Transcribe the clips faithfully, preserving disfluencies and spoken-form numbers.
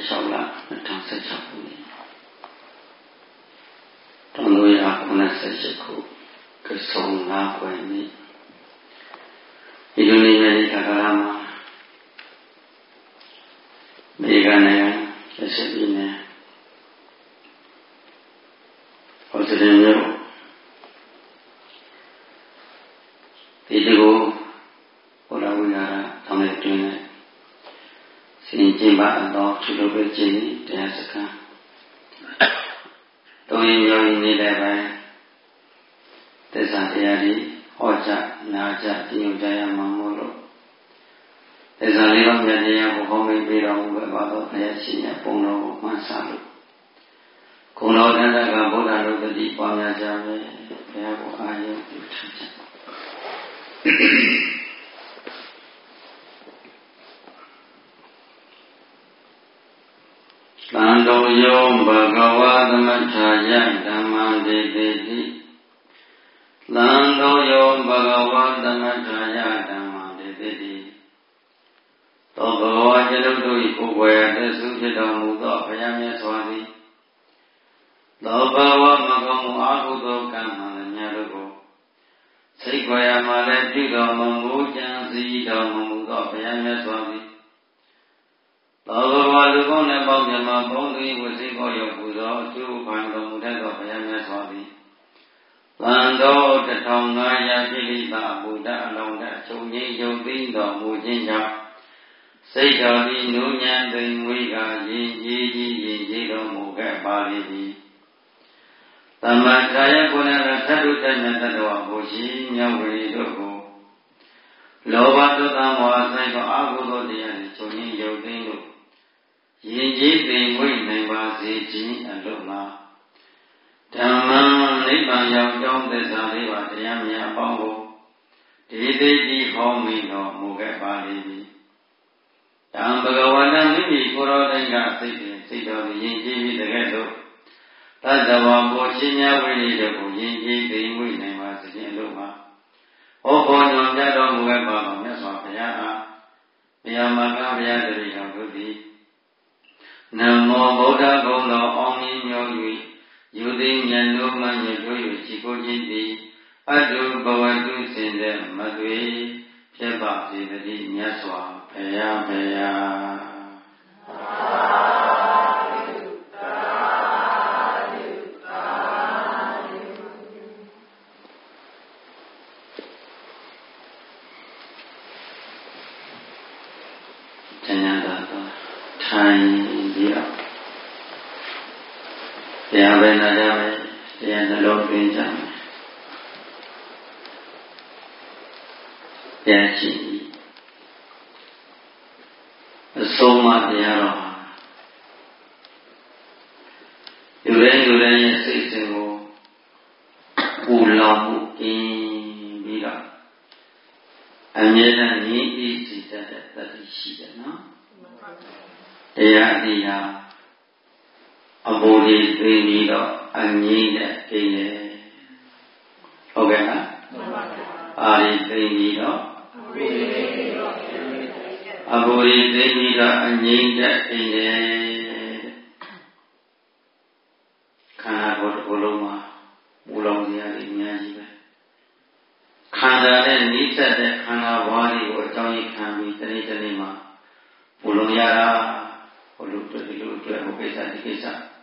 ၆လ၂၀၁၆ခုနှစ်တနွေအားခုနှစ်၈ခုကဆုံနာကွယ်နေ့ဒီလိုနေ့နေ့ကာလမှာမေဂနိုင်ငံဆက်ဆက်ပြီးနေဟောတဲ့မျိုးဒီလိုဘုရားဝိဟာရတောင်းတဲ့တွင်စင်ကျင်ပါတော့သူတို့ပဲကျင်းတရားစခန်းတုံးရင်မျိုးနေလည်းပဲသစ္စာတရားတွေဟောကြားနာကြားပြညွှန်ကြားရမှာမို့လို့သစ္စာလေးပါးမြတ်တရားကိုဟောမိတ်ပြီးတော်မူခဲ့ပါတော့ဘုရားရှင်ရဲ့ပုံတော်ကိုမှတ်စားလို့ခုံတော်တန်တကဗုဒ္ဓလူတတိပွားများကြမယ်ဘုရားကိုအာရုံပြုထားကြသံတော်ယောဘဂဝါသမထာယဓမ္မံဒေတိတိသံတော်ယောဘဂဝါသမထာယဓမ္မံဒေတိတိသောဘဂဝါကျွန်ုပ်တို့၏ကိုယ်ွယ်ရတဲ့သုဖြစ်တော်မူသောဘုရားမြတ်စွာသည်သောဘဂဝါမကောင်းမှုအာဟုသောကံမှန်လည်းများတို့ကိုစိတ်ွယ်ရမှလည်းပြုတော်မမူကြံစည်တော်မမူသောဘုရားမြတ်စွာသည်သောဘဝလူကောင်းနဲ့ပေါင်းမြတ်မှာပေါင်းသိဝစိတ်ကောရောက်ပူသောအကျိုးခံတော်မူတဲ့သောဘုရားမြတ်စွာသည်သံတော်တထောင်ငါးရာပြိလိတာဘုဒ္ဓအလုံးနဲ့ချုပ်ငြိမ်းယုံသိတော်မူခြင်းကြောင့်စိတ်တော်သည်နုညံသိမ်ဝေးကရင်ကြီးကြီးရင်ကြီးတော်မူခဲ့ပါလိမ့်သည်သမ္မာထာယကုဏကသတ္တုတ္တမြတ်တော်ဘုရှိမြတ်ဝေတို့ကိုလောဘဒေါသမောဟဆိုင်သောအကုသိုလ်တရားနှင့်ချုပ်ငြိမ်းယုံသိလို့ယဉ်ကျေးသိမ်မွေ့နိုင်ပါစေခြင်းအလို့မှာဓမ္မနိဗ္ဗာန်ရောက်ကြောင်းသစ္စာလေးပါးတရားများအပေါင်းကိုဒီသိတိဟောမိတော်မူခဲ့ပါလိမ့်မည်။တံဘဂဝန္တမိမိကိုယ်တော်တိုင်ကစိတ်ဖြင့်စိတ်တော်ကိုယဉ်ကျေးပြီးတကယ်လို့တတ္တဝါပေါ်ချင်းများဝိနည်းတို့ကိုယဉ်ကျေးသိမ်မွေ့နိုင်ပါစေခြင်းအလို့မှာဟောပေါ်ညွှန်ပြတော်မူခဲ့ပါတော်မြတ်စွာဘုရားအားဘုရားမကဘုရားတတိတော်တို့သည်နမောဗုဒ္ဓဂုဏ်တော်အောင်မြင်မြော၍ယူသိဉာဏ်တို့မှညွှန်၍ချီကိုခြင်းသည်အတုဘဝတုစင်တဲ့မသွေဖြစ်ပါစေတည်းမြတ်စွာဘုရားဘုရားထိုင်ပြီးတော့တရားပဲနာကြမယ်တရားနှလုံးသွင်းကြမယ်တရားရှိအဆုံးမတရားတော်လူတိုင်းလူတိုင်းရဲ့စိတ်စဉ်ကိုပူလောင်မှုအင်းပြီးတော့အမြဲတမ်းရင်းပြီးစီတတ်တဲ့တတိရှိတယ်နော်တရားအတိဟာအဘိုးကြီးသိပြီးတော့အငြိမ့်တဲ့အိမ်လေဟုတ်ကဲ့လားအာရီသိပြီးတော့အဘိုးကြီးသိပြီးတော့အငြိမ့်တဲ့အိမ်လေခန္ဓာကိုယ်တစ်ခုလုံးမှာမူလောင်တရားတွေအများကြီးပဲခန္ဓာနဲ့နိစ္စတဲ့ခန္ဓာဘဝတွေကိုအကြောင်းကြီးခံပြီးတနေ့တနေ့မှာမူလောင်ရတာဘုလူတို့ဒီလိုအတွက်ဟိုကိစ္စဒီကိစ္စ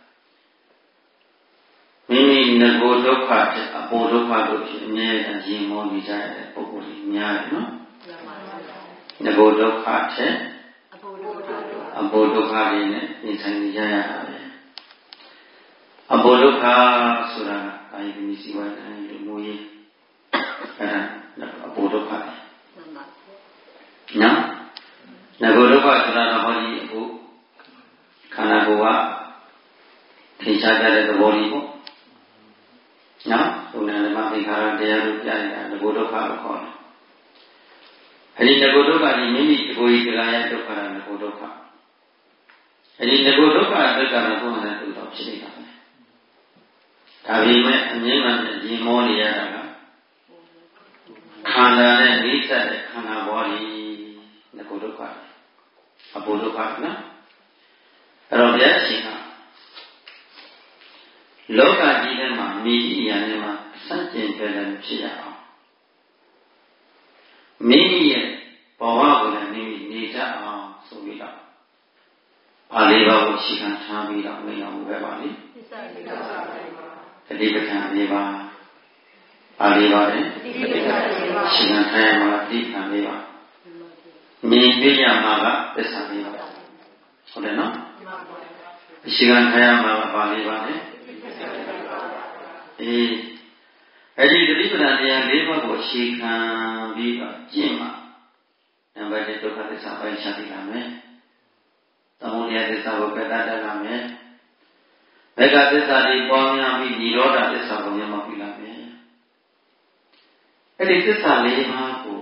မိမိငကိုဒုက္ခဖြစ်အပေါ်ဒုက္ခတို့ဖြစ်အမြဲတမ်းရင်မောနေကြတဲ့ပုဂ္ဂိုလ်ကြီးများတယ်နော်ငကိုဒုက္ခဖြစ်အပေါ်ဒုက္ခအပေါ်ဒုက္ခတွေနဲ့နေဆိုင်နေကြရတာပဲအပေါ်ဒုက္ခဆိုတာအာယုန်စီဝိုင်းတိုင်းလူမျိုးရေးအဲ့ဒါအပေါ်ဒုက္ခနော်ငကိုဒုက္ခဆိုတာတော့ဟောဒီအခုခန္ဓာကိုယ်ကထင်ရှားကြတဲ့သဘောလေးပေါ့နော်ဘုရားဓမ္မသင်္ခါရတရားတို့ကြားရတာငကိုဒုက္ခကိုခေါ်တယ်အဲဒီငကိုဒုက္ခဒီမိမိကိုယ်ကြီးတရားရဲ့ဒုက္ခကငကိုဒုက္ခအဲဒီငကိုဒုက္ခအတ္တကတော့ဘုရားနဲ့တူတော့ဖြစ်နေတာပဲဒါပေမဲ့အမြဲတမ်းရင်မောနေရတာကခန္ဓာနဲ့နိစ္စတဲ့ခန္ဓာဘောလေးငကိုဒုက္ခအဘိုဒုက္ခနော်အဲ့တော့ဘုရားရှင်ကလောကကြီးထဲမှာမိကြီးရန်ထဲမှာအစကျင်တယ်လည်းဖြစ်ရအောင်မိမိရဲ့ဘဝကိုလည်းမိမိနေတတ်အောင်ဆိုပြီးတော့ပါဠိတော်ကိုရှင်းခံထားပြီးတော့မိန့်တော်မူခဲ့ပါလိမ့်သစ္စာလေးပါးပါတတိပဋ္ဌာန်လေးပါပါဠိတော်နဲ့တတိပဋ္ဌာန်လေးပါရှင်းခံထားရမှာတတိပဋ္ဌာန်လေးပါမြင်သိရမှာကသစ္စာလေးပါဟုတ်တယ်နော်ရှင်းခံထားရမှာပါဠိတော်နဲ့အေးအဲ့ဒီတတိပဋ္ဌာန်တရားလေးပါးကိုရှင်းခံပြီးတော့ကျင့်မှာနံပါတ်တစ်ဒုက္ခသစ္စာပိုင်းရှားသိလာမယ်သမုဒယသစ္စာကိုပယ်တတ်လာမယ်မေဃသစ္စာတွေပေါင်းများပြီးនិရောဓသစ္စာကိုမျက်မှောက်ပြုလာမယ်အဲ့ဒီသစ္စာလေးပါးကို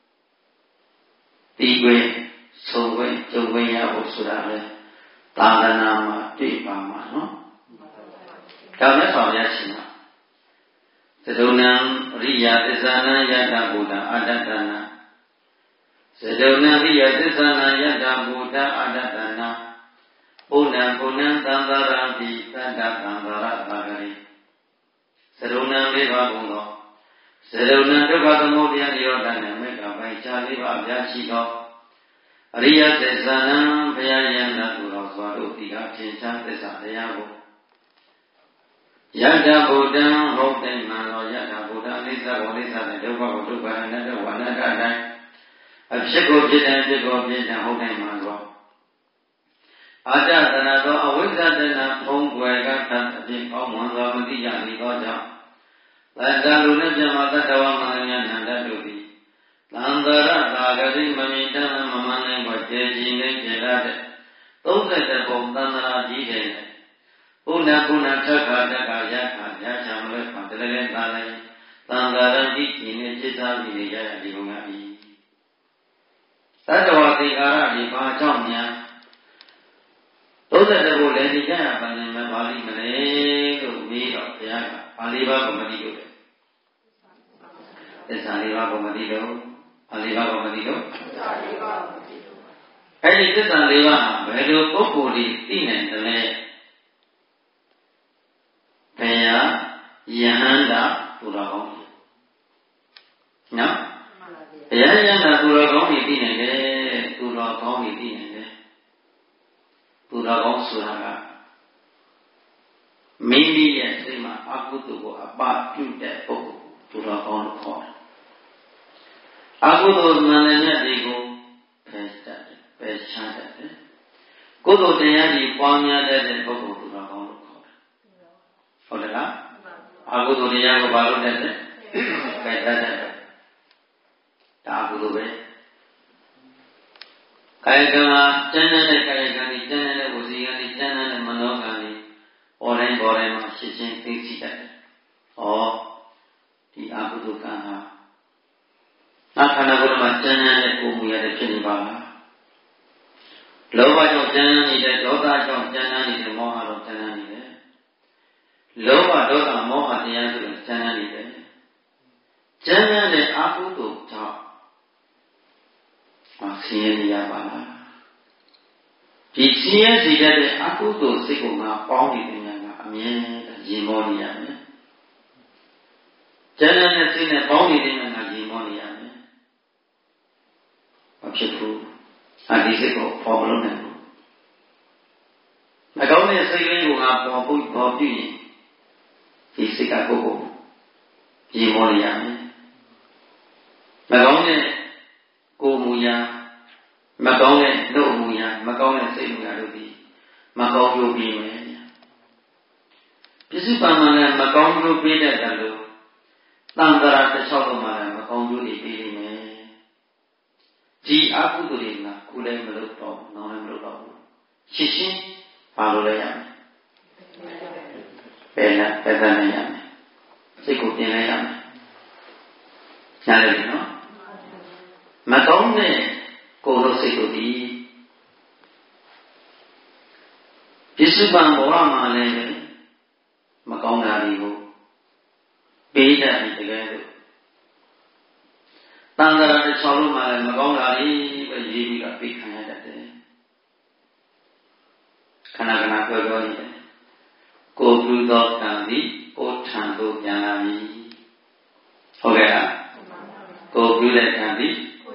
ဒီကွယ်ဆုံးခွင့်ကြုံခွင့်ရဖို့ဆိုတာလေသာသနာမှာတွေ့ပါမှာနော်ဒါမဲ့ဆောင်ရရှိမှာသဒုဏံအရိယသစ္စာနံယတဗုဒ္ဓအတ္တတနာသဒုဏံအရိယသစ္စာနံယတဗုဒ္ဓအတ္တတနာဘုဏံဘုဏံသံဃာရတိသတ္တသံဃာရသာဂရိသဒုဏံလေးပါးဘုံသောသဒုဏံဒုက္ခသမုဒယနိရောဓနဲ့မေဃပိုင်းခြားလေးပါးပြရှိသောအရိယသစ္စာနံဘုရားယန္တာသူတော်စွာတို့ဒီအထင်ရှားသစ္စာတရားကိုယတ္တဗုဒ္ဓံဟုတ်တဲ့မှန်သောယတ္တဗုဒ္ဓအိသဝိသတဲ့ဒုက္ခကိုဒုက္ခအနတ္တဝအနတ္တတိုင်းအဖြစ်ကိုဖြစ်တယ်ဖြစ်ကိုဖြစ်တယ်ဟုတ်တဲ့မှန်သောအာတတနာသောအဝိဇ္ဇတနာဖုံးကွယ်ကသတ်အဖြစ်ကောင်းမွန်သောမသိကြလေသောကြောင့်သတ္တလူနဲ့ပြမသတ္တဝမနညာနန္တတို့သည်သံဃာရသာဂတိမမိတမမမနိုင်ကိုကျေကြီးနေကြရတဲ့သုံးဆယ်ပုံသန္တရာကြီးတဲ့ဘုနာဘုနာထက်ခါတက်ကရခါရချံလဲပါတလည်းလည်းသာလည်းသံဃာရတိကြီးနေစိတ်သားပြီးနေကြရဒီကုံကပြီသတ္တဝါသင်္ကာရဒီဘာကြောင့်များသုံးဆယ်ပုံလည်းဒီကြရပါနေမှာပါလိမ့်မလဲလို့မေးတော့ဘုရားကပါဠိပါကိုမသိလို့သစ္စာလေးပါးကိုမသိလို့ပါဠိပါကိုမသိလို့သစ္စာလေးပါးကိုမသိလို့အဲ့ဒီသစ္စာလေးပါးဘယ်လိုပုဂ္ဂိုလ်ကြီးသိနိုင်တယ်လဲဘယ်ဟာယဟန္တာသူတော်ကောင်းနော်ဘယ်ဟာယဟန္တာသူတော်ကောင်းကြီးသိနိုင်တယ်သူတော်ကောင်းကြီးသိနိုင်တယ်သူတော်ကောင်းဆိုတာကမိမိရဲ့စိတ်မှာအကုသိုလ်ကိုအပပြုတဲ့ပုဂ္ဂိုလ်သူတော်ကောင်းလို့ခေါ်တယ်အကုသိုလ်မှန်တဲ့မြတ်တွေကိုဖယ်တတ်တယ်ပယ်ရှားတတ်တယ်ကုသိုလ်တရားကြီးပွားများတတ်တဲ့ပုဂ္ဂိုလ်သူတော်ကောင်းလို့ခေါ်တယ်ဟုတ်တယ်လားအကုသိုလ်တရားကိုဘာလို့တတ်တယ်ပယ်တတ်တယ်ဒါအကုသိုလ်ပဲကာယကံမှာကျမ်းတဲ့ကာယကံကြီးကျမ်းတဲ့ဝစီကံကြီးကျမ်းတဲ့မနောကံကြီးပေါ်တိုင်းပေါ်တိုင်းမှာဖြစ်ချင်းသိသိတတ်တယ်ဩဒီအကုသိုလ်ကံဟာနာခန္ဓာကိုယ်မှာကျမ်းတဲ့ကိုယ်မူရတဲ့ဖြစ်နေပါလားလောဘကြောင့်ကျမ်းနေတဲ့ဒေါသကြောင့်ကျမ်းနေတဲ့မောဟကြောင့်ကျမ်းနေတယ်လောဘဒေါသမောဟတရားဆိုတဲ့ကျမ်းနေတယ်ကျမ်းတဲ့အကုသိုလ်ကြောင့်ဆင်းရဲနေရပါလားဒီဆင်းရဲစေတဲ့အကုသိုလ်စိတ်ကိုငါပေါင်းနေတဲ့ညာကအမြဲရင်မောနေရမယ်ကျမ်းတဲ့စိတ်နဲ့ပေါင်းနေတဲ့ညာကရင်မောနေရမယ်မဖြစ်ဘူးအဒီစိတ်ကိုပေါ်မလို့နိုင်ဘူးမကောင်းတဲ့စိတ်လေးကိုငါပေါ်ဖို့ပေါ်ပြည့်ဒီစိတ်ကကိုယ်ကိုရင်မောနေရမယ်မကောင်းတဲ့ကိုယ်မူရာမကောင်းတဲ့နှုတ်မူရာမကောင်းတဲ့စိတ်မူရာတို့ဒီမကောင်းကျိုးပေးမယ်ပစ္စုပန်မှာလည်းမကောင်းကျိုးပေးတတ်တယ်လို့သံဃာတစ်ချောက်လုံးမှာလည်းမကောင်းကျိုးတွေပေးနေမယ်ဒီအကုသိုလ်တွေကခုလည်းမလုပ်တော့ဘူးနောက်လည်းမလုပ်တော့ဘူးရှင်းရှင်းပါလို့လည်းရမယ်ဘယ်နဲ့ပဲတဲ့နိုင်ရမယ်စိတ်ကိုပြင်လိုက်ရမယ်နားလည်ပြီနော်မကောင်းတဲ့ကိုယ်တို့စိတ်တို့ဒီပစ္စုပန်ဘဝမှာလည်းမကောင်းတာတွေကိုပေးတတ်တယ်တကယ်လို့တန်ခါရတစ်ချောင်းလုံးမှာလည်းမကောင်းတာတွေပဲရေးပြီးတော့ပေးခံရတတ်တယ်ခဏခဏပြောပြောနေတယ်ကိုပြုသောကံသည်ကိုထံသို့ပြန်လာမည်ဟုတ်ကဲ့လားကိုပြုတဲ့ကံသည်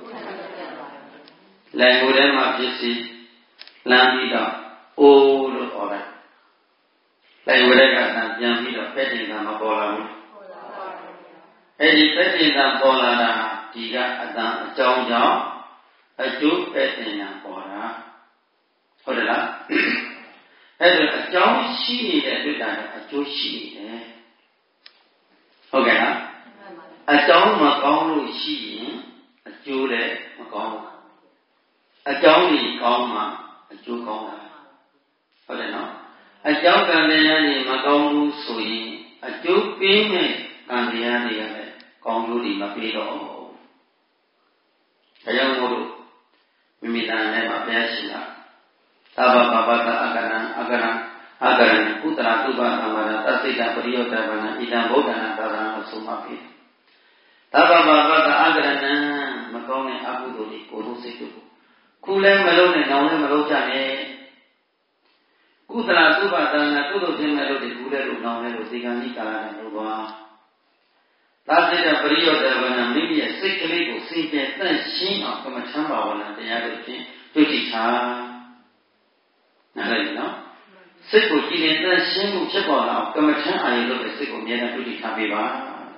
လည်းကိုယ်ထဲမှာဖြစ်စီလမ်းပြီးတော့အိုးလို့ခေါ်တယ်လည်းကိုယ်ထဲကပြန်ပြီးတော့ပဲ့တင်တာမပေါ်လာဘူးအဲ့ဒီပဲ့တင်တာပေါ်လာတာဒီကအတန်အကြောင်းကြောင့်အကျိုးပဲ့တင်တာပေါ်တာဟုတ်တယ်လားအဲ့ဒါအကြောင်းရှိနေတဲ့တွေ့တာနဲ့အကျိုးရှိနေတယ်ဟုတ်ကဲ့လားအကြောင်းမကောင်းလို့ရှိရင်အကျိုးလည်းမကောင်းဘူးအကြောင်းကြီးကောင်းမှအကျိုးကောင်းတာဟုတ်တယ်နော်အကြောင်းကံတရားတွေမကောင်းဘူးဆိုရင်အကျိုးပေးမဲ့ကံတရားတွေကလည်းကောင်းကျိုးတွေမပေးတော့ဘူးဒါကြောင့်မို့လို့မိမိတန်နဲ့မှာဘုရားရှင်ကသဗ္ဗဘာဝတအကရံအကရံအကရံကုတ္တရာတုပ္ပသမ္မာသစိတပရိယောတဗနာဣဒံဗုဒ္ဓနာသာရဏလို့ဆိုမှပြီသဗ္ဗဘာဝတအကရဏံမကောင်းတဲ့အကုသိုလ်တွေကိုယ်တို့စိတ်တို့ခုလည်းမလုံးနဲ့နောင်လည်းမလုံးကြနဲ့ကုသလသုဘသနာကုသိုလ်ဖြစ်မဲ့လို့ဒီကူတဲ့လို့နောင်လည်းလို့ဒီကံကြီးကာလနဲ့လို့သွားသာစိတပရိယောတဗနာမိမိရဲ့စိတ်ကလေးကိုစိတ်ကျတန့်ရှင်းအောင်ကမ္မထမ်းပါဝနာတရားတို့ဖြင့်တွေ့ကြည့်ထားနားလည်နော်စိတ်ကိုကြည်လင်တန့်ရှင်းမှုဖြစ်ပေါ်လာအောင်ကမ္မထမ်းအာရုံလုပ်တဲ့စိတ်ကိုအမြဲတမ်းတွေ့ကြည့်ထားပေးပါ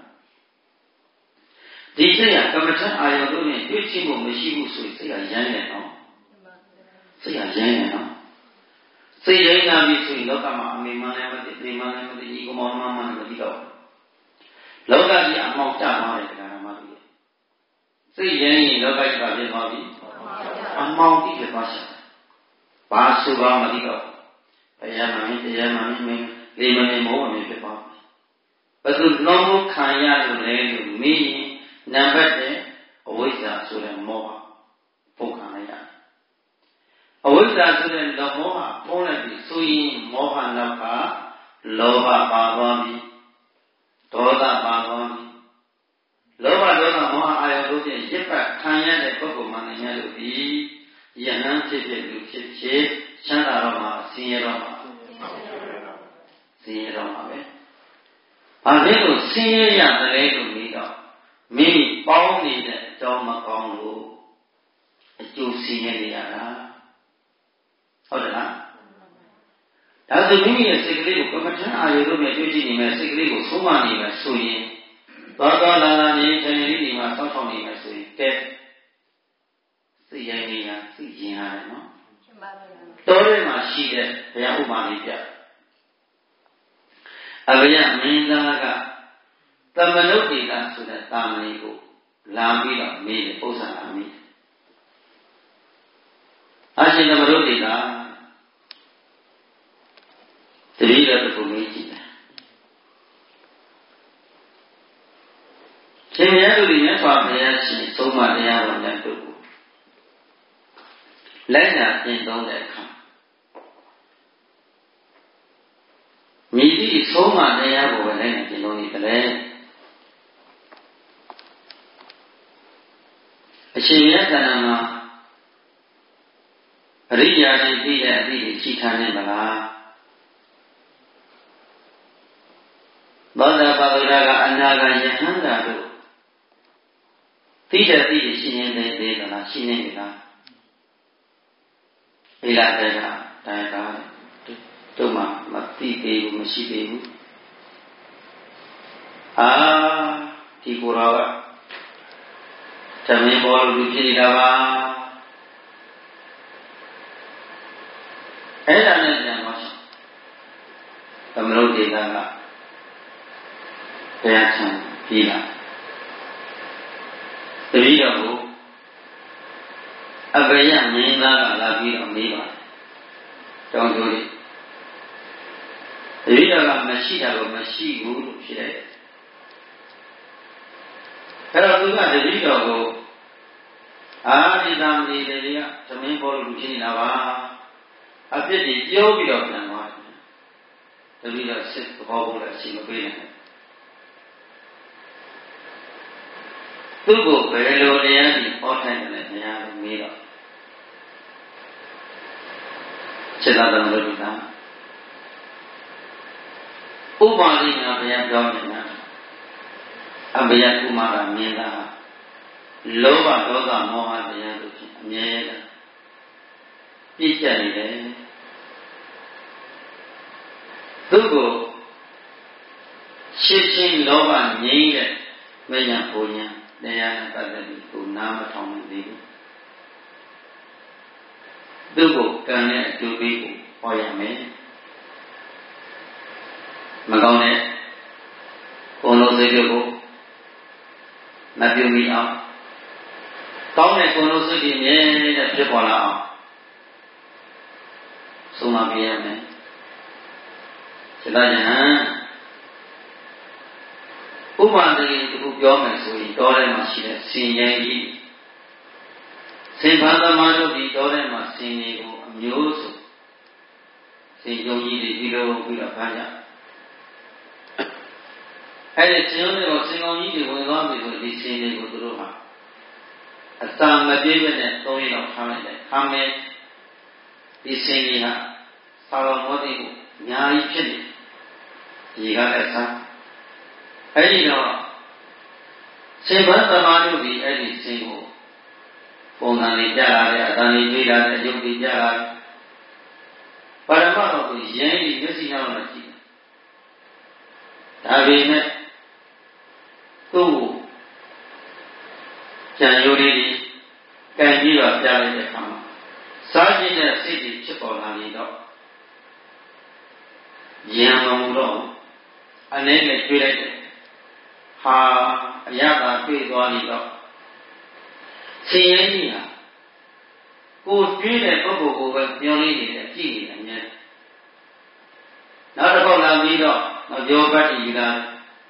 ဒီစိတ်ကကမ္မထမ်းအာရုံလုပ်ရင်တွေ့ကြည့်ဖို့မရှိဘူးဆိုရင်စိတ်ကရမ်းနေတော့စိတ်ကရမ်းနေတော့စိတ်ရင်းလာပြီဆိုရင်လောကမှာအမေမှလည်းမသိပြေမှလည်းမသိဒီကမောင်မှမှလည်းမသိတော့လောကကြီးအမောက်ကျသွားတယ်တရားမှသိတယ်စိတ်ရင်းရင်လောကကြီးပါဖြစ်သွားပြီအမောက်တိဖြစ်သွားရှာဘာဆိုပါမသိတော့တရားမှန်တရားမှန်မင်းလေးမနေမောမနေဖြစ်သွားပြီဘယ်သူလုံးဝခံရလို့လဲလို့မင်းနံပါတ်တဲ့အဝိဇ္ဇာဆိုတဲ့မောဟပုံခံလိုက်ရတယ်အဝိဇ္ဇာဆိုတဲ့လောမောဟပုံလိုက်ပြီးဆိုရင်မောဟနောက်ကလောဘပါသွားပြီဒေါသပါသွားပြီလောဘဒေါသမောဟအာရုံတို့ဖြင့်ရစ်ပတ်ခံရတဲ့ပုဂ္ဂိုလ်မှလည်းရလို့ပြီယဟန်ဖြစ်ဖြစ်လူဖြစ်ဖြစ်ချမ်းသာတော့မှာဆင်းရဲတော့မှာဆင်းရဲတော့မှာပဲဘာဖြစ်လို့ဆင်းရဲရတယ်လဲလို့ပြီးတော့မိမိပေါင်းနေတဲ့အကြောင်းမကောင်းလို့အကျိုးဆင်းရဲနေရတာဟုတ်တယ်လားဒါဆိုမိမိရဲ့စိတ်ကလေးကိုကမ္မထမ်းအာရုံတို့နဲ့တွေ့ကြည့်နေမယ်စိတ်ကလေးကိုဆုံးမနေမယ်ဆိုရင်သွားသွားလာလာနေထိုင်နေဒီမှာဆောက်ဆောင်နေမယ်ဆိုရင်ကဲစိတ်ရင်းနေတာစိတ်ရင်ရတယ်နော်တော်ထဲမှာရှိတဲ့ဘုရားဥပမာလေးပြအဘယမင်းသားကသမနုဋ္ဌိကဆိုတဲ့တာမဏေကိုလာပြီးတော့မေးတယ်ပု္ပ္ပာလာမေးတယ်အရှင်သမနုဋ္ဌိကတတိယတစ်ခုမေးကြည့်တယ်ရှင်မြတ်သူမြတ်စွာဘုရားရှင်သုံးပါးတရားတော်များတို့ကိုလိုက်နာကျင့်သုံးတဲ့အခါမြည်သည့်သုံးပါးတရားကိုပဲလိုက်နာကျင့်သုံးရတယ်အရှင်မြတ်ကဏ္ဍမှာအရိယာတွေသိတဲ့အသည့်တွေရှိထားနေမလားသောတာပတိကအနာဂယဟန္တာတို့သိတဲ့အသည့်တွေရှိနေသေးသေးလားရှိနေပြီလားဣလာတေကတရားတို့မှမသိသေးဘူးမရှိသေးဘူးအာဒီကိုယ်တော်ကသမင်းဘောလူဖြစ်နေတာပါအဲ့ဒါနဲ့ပြန်တော့သမလုဒေတာကတရားချမ်းပြီးလာတပည့်တော်ကိုအဘယမင်းသားကလာပြီးတော့မေးပါတယ်တောင်းဆိုတယ်တပည့်တော်ကမရှိတာကိုမရှိဘူးလို့ဖြစ်လိုက်တယ်အဲ့တော့သူကတပည့်တော်ကိုအာဒီသမီးတွေကသမင်းပေါ်လို့ဖြစ်နေတာပါအပြစ်တွေပြောပြီးတော့ပြန်သွားတယ်တပည့်တော်စစ်ဘောဖို့လည်းရှိမပေးနိုင်သူ့ကိုဘယ်လိုတရားကြီးဟောထိုင်တယ်လဲဘုရားကမေးတော့ချစေတသမလို့ပြောတာဥပါလိနာဘုရားပြောနေတာအဘယကုမာရမြင်တာလောဘဒေါသမောဟတရားတို့ဖြင့်အမြဲတမ်းပြည့်ကျက်နေတယ်သူကိုရှင်းရှင်းလောဘငြိမ်းတဲ့မယံပုံညာတရားနဲ့ပတ်သက်ပြီးကိုနားမထောင်နိုင်သေးဘူးသူကိုကံနဲ့အကျိုးပေးကိုဟောရမယ်မကောင်းတဲ့ကိုယ်လုံးစိတ်ကိုမပြုမိအောင်ကောင်းတဲ့ကိုယ်လုံးစိတ်တွေမြဲတဲ့ဖြစ်ပေါ်လာအောင်ဆုံးမပေးရမယ်စေတဉာဏ်ဥပဒေတခုပြောမယ်ဆိုရင်တောထဲမှာရှိတဲ့ဆင်ရဲကြီးဆင်ဘာသမားတို့ဒီတောထဲမှာဆင်ကြီးကိုအမျိုးစုဆင်ကြုံကြီးတွေပြီးတော့ပြီးတော့ဖမ်းကြအဲ့ဒီဆင်ရုံးတွေကိုဆင်ကောင်ကြီးတွေဝင်သွားပြီဆိုဒီဆင်တွေကိုသူတို့ဟာအစာမပြေးပဲနဲ့သုံးရတော့ထားလိုက်တယ်ခါမဲဒီဆင်ကြီးဟာသာဝမောတိကိုအများကြီးဖြစ်နေဒီကလည်းစားအဲ့ဒီတော့ဆင်ဘသမားတို့ဒီအဲ့ဒီဆင်ကိုပုံစံလေးပြလာတယ်အတန်လေးတွေးလာတယ်အယုတ်ကြီးပြလာတယ်ပရမတော့ကိုရင်းပြီးမျက်စိနှောင်းနဲ့ကြည့်ဒါပေမဲ့သူ့ကိုကြံရိုးလေးကန်ပြီးတော့ပြလိုက်တဲ့အခါမှာစားခြင်းနဲ့စိတ်ကြီးဖြစ်ပေါ်လာနေတော့ရံမမှုတော့အနေနဲ့တွေ့လိုက်တယ်ဟာအရသာတွေ့သွားပြီတော့ဆင်းရဲကြီးဟာကိုကျွေးတဲ့ပုဂ္ဂိုလ်ကိုပဲမျောလေးနေတယ်ကြည့်နေတယ်အများနောက်တစ်ခေါက်လာပြီးတော့မပြောပတ်တည်ယူလာ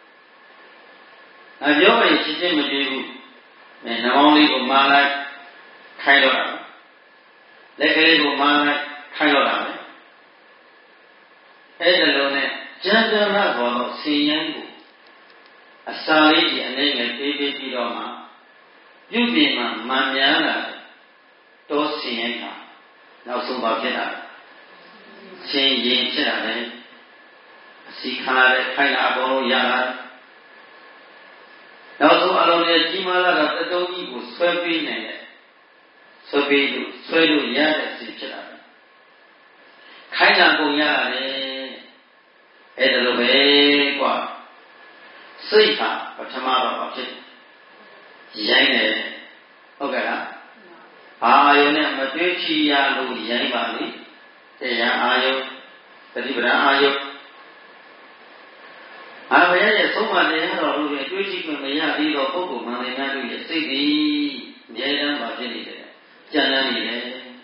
မပြောရင်ရှင်းရှင်းမကြည့်ဘူးအဲနှောင်းလေးကိုမာလိုက်ခိုင်းတော့တာလက်ကလေးကိုမာလိုက်ခိုင်းတော့တာပဲအဲ့ဒါလိုနဲ့ကျမ်းစာမှာပေါ်တော့ဆင်းရဲကိုအစာလေးကြီးအနေနဲ့ပေးပေးပြီးတော့မှပြုပြင်မှမန်များလာတောဆင်းရဲတာနောက်ဆုံးပါဖြစ်တာဆင်းရဲဖြစ်တာလေအစီခါတဲ့ခိုင်းတာအကုန်လုံးရလာနောက်ဆုံးအလုံးရဲ့ကြီးမားလာတဲ့တတုံးကြီးကိုဆွဲပေးနိုင်တဲ့ဆွဲပေးလို့ဆွဲလို့ရတဲ့ဆင်းဖြစ်တာခိုင်းတာကုန်ရလာတယ်အဲ့ဒါလိုပဲကွာစိတ်ဟာပထမတော့ဖြစ်ရိုင်းတယ်ဟုတ်ကဲ့လားအာယုန်နဲ့မတွေ့ချီရလို့ရိုင်းပါလေတရားအာယုန်ပฏิပဒါအာယုန်အာဘယရဲ့သုံးပါးတရားတော်တို့ရဲ့တွေ့ချီခွင့်မရသေးတော့ပုဂ္ဂိုလ်မှန်တယ်များတို့ရဲ့စိတ်ဒီအမြဲတမ်းပါဖြစ်နေတယ်ကြံ့နေတယ်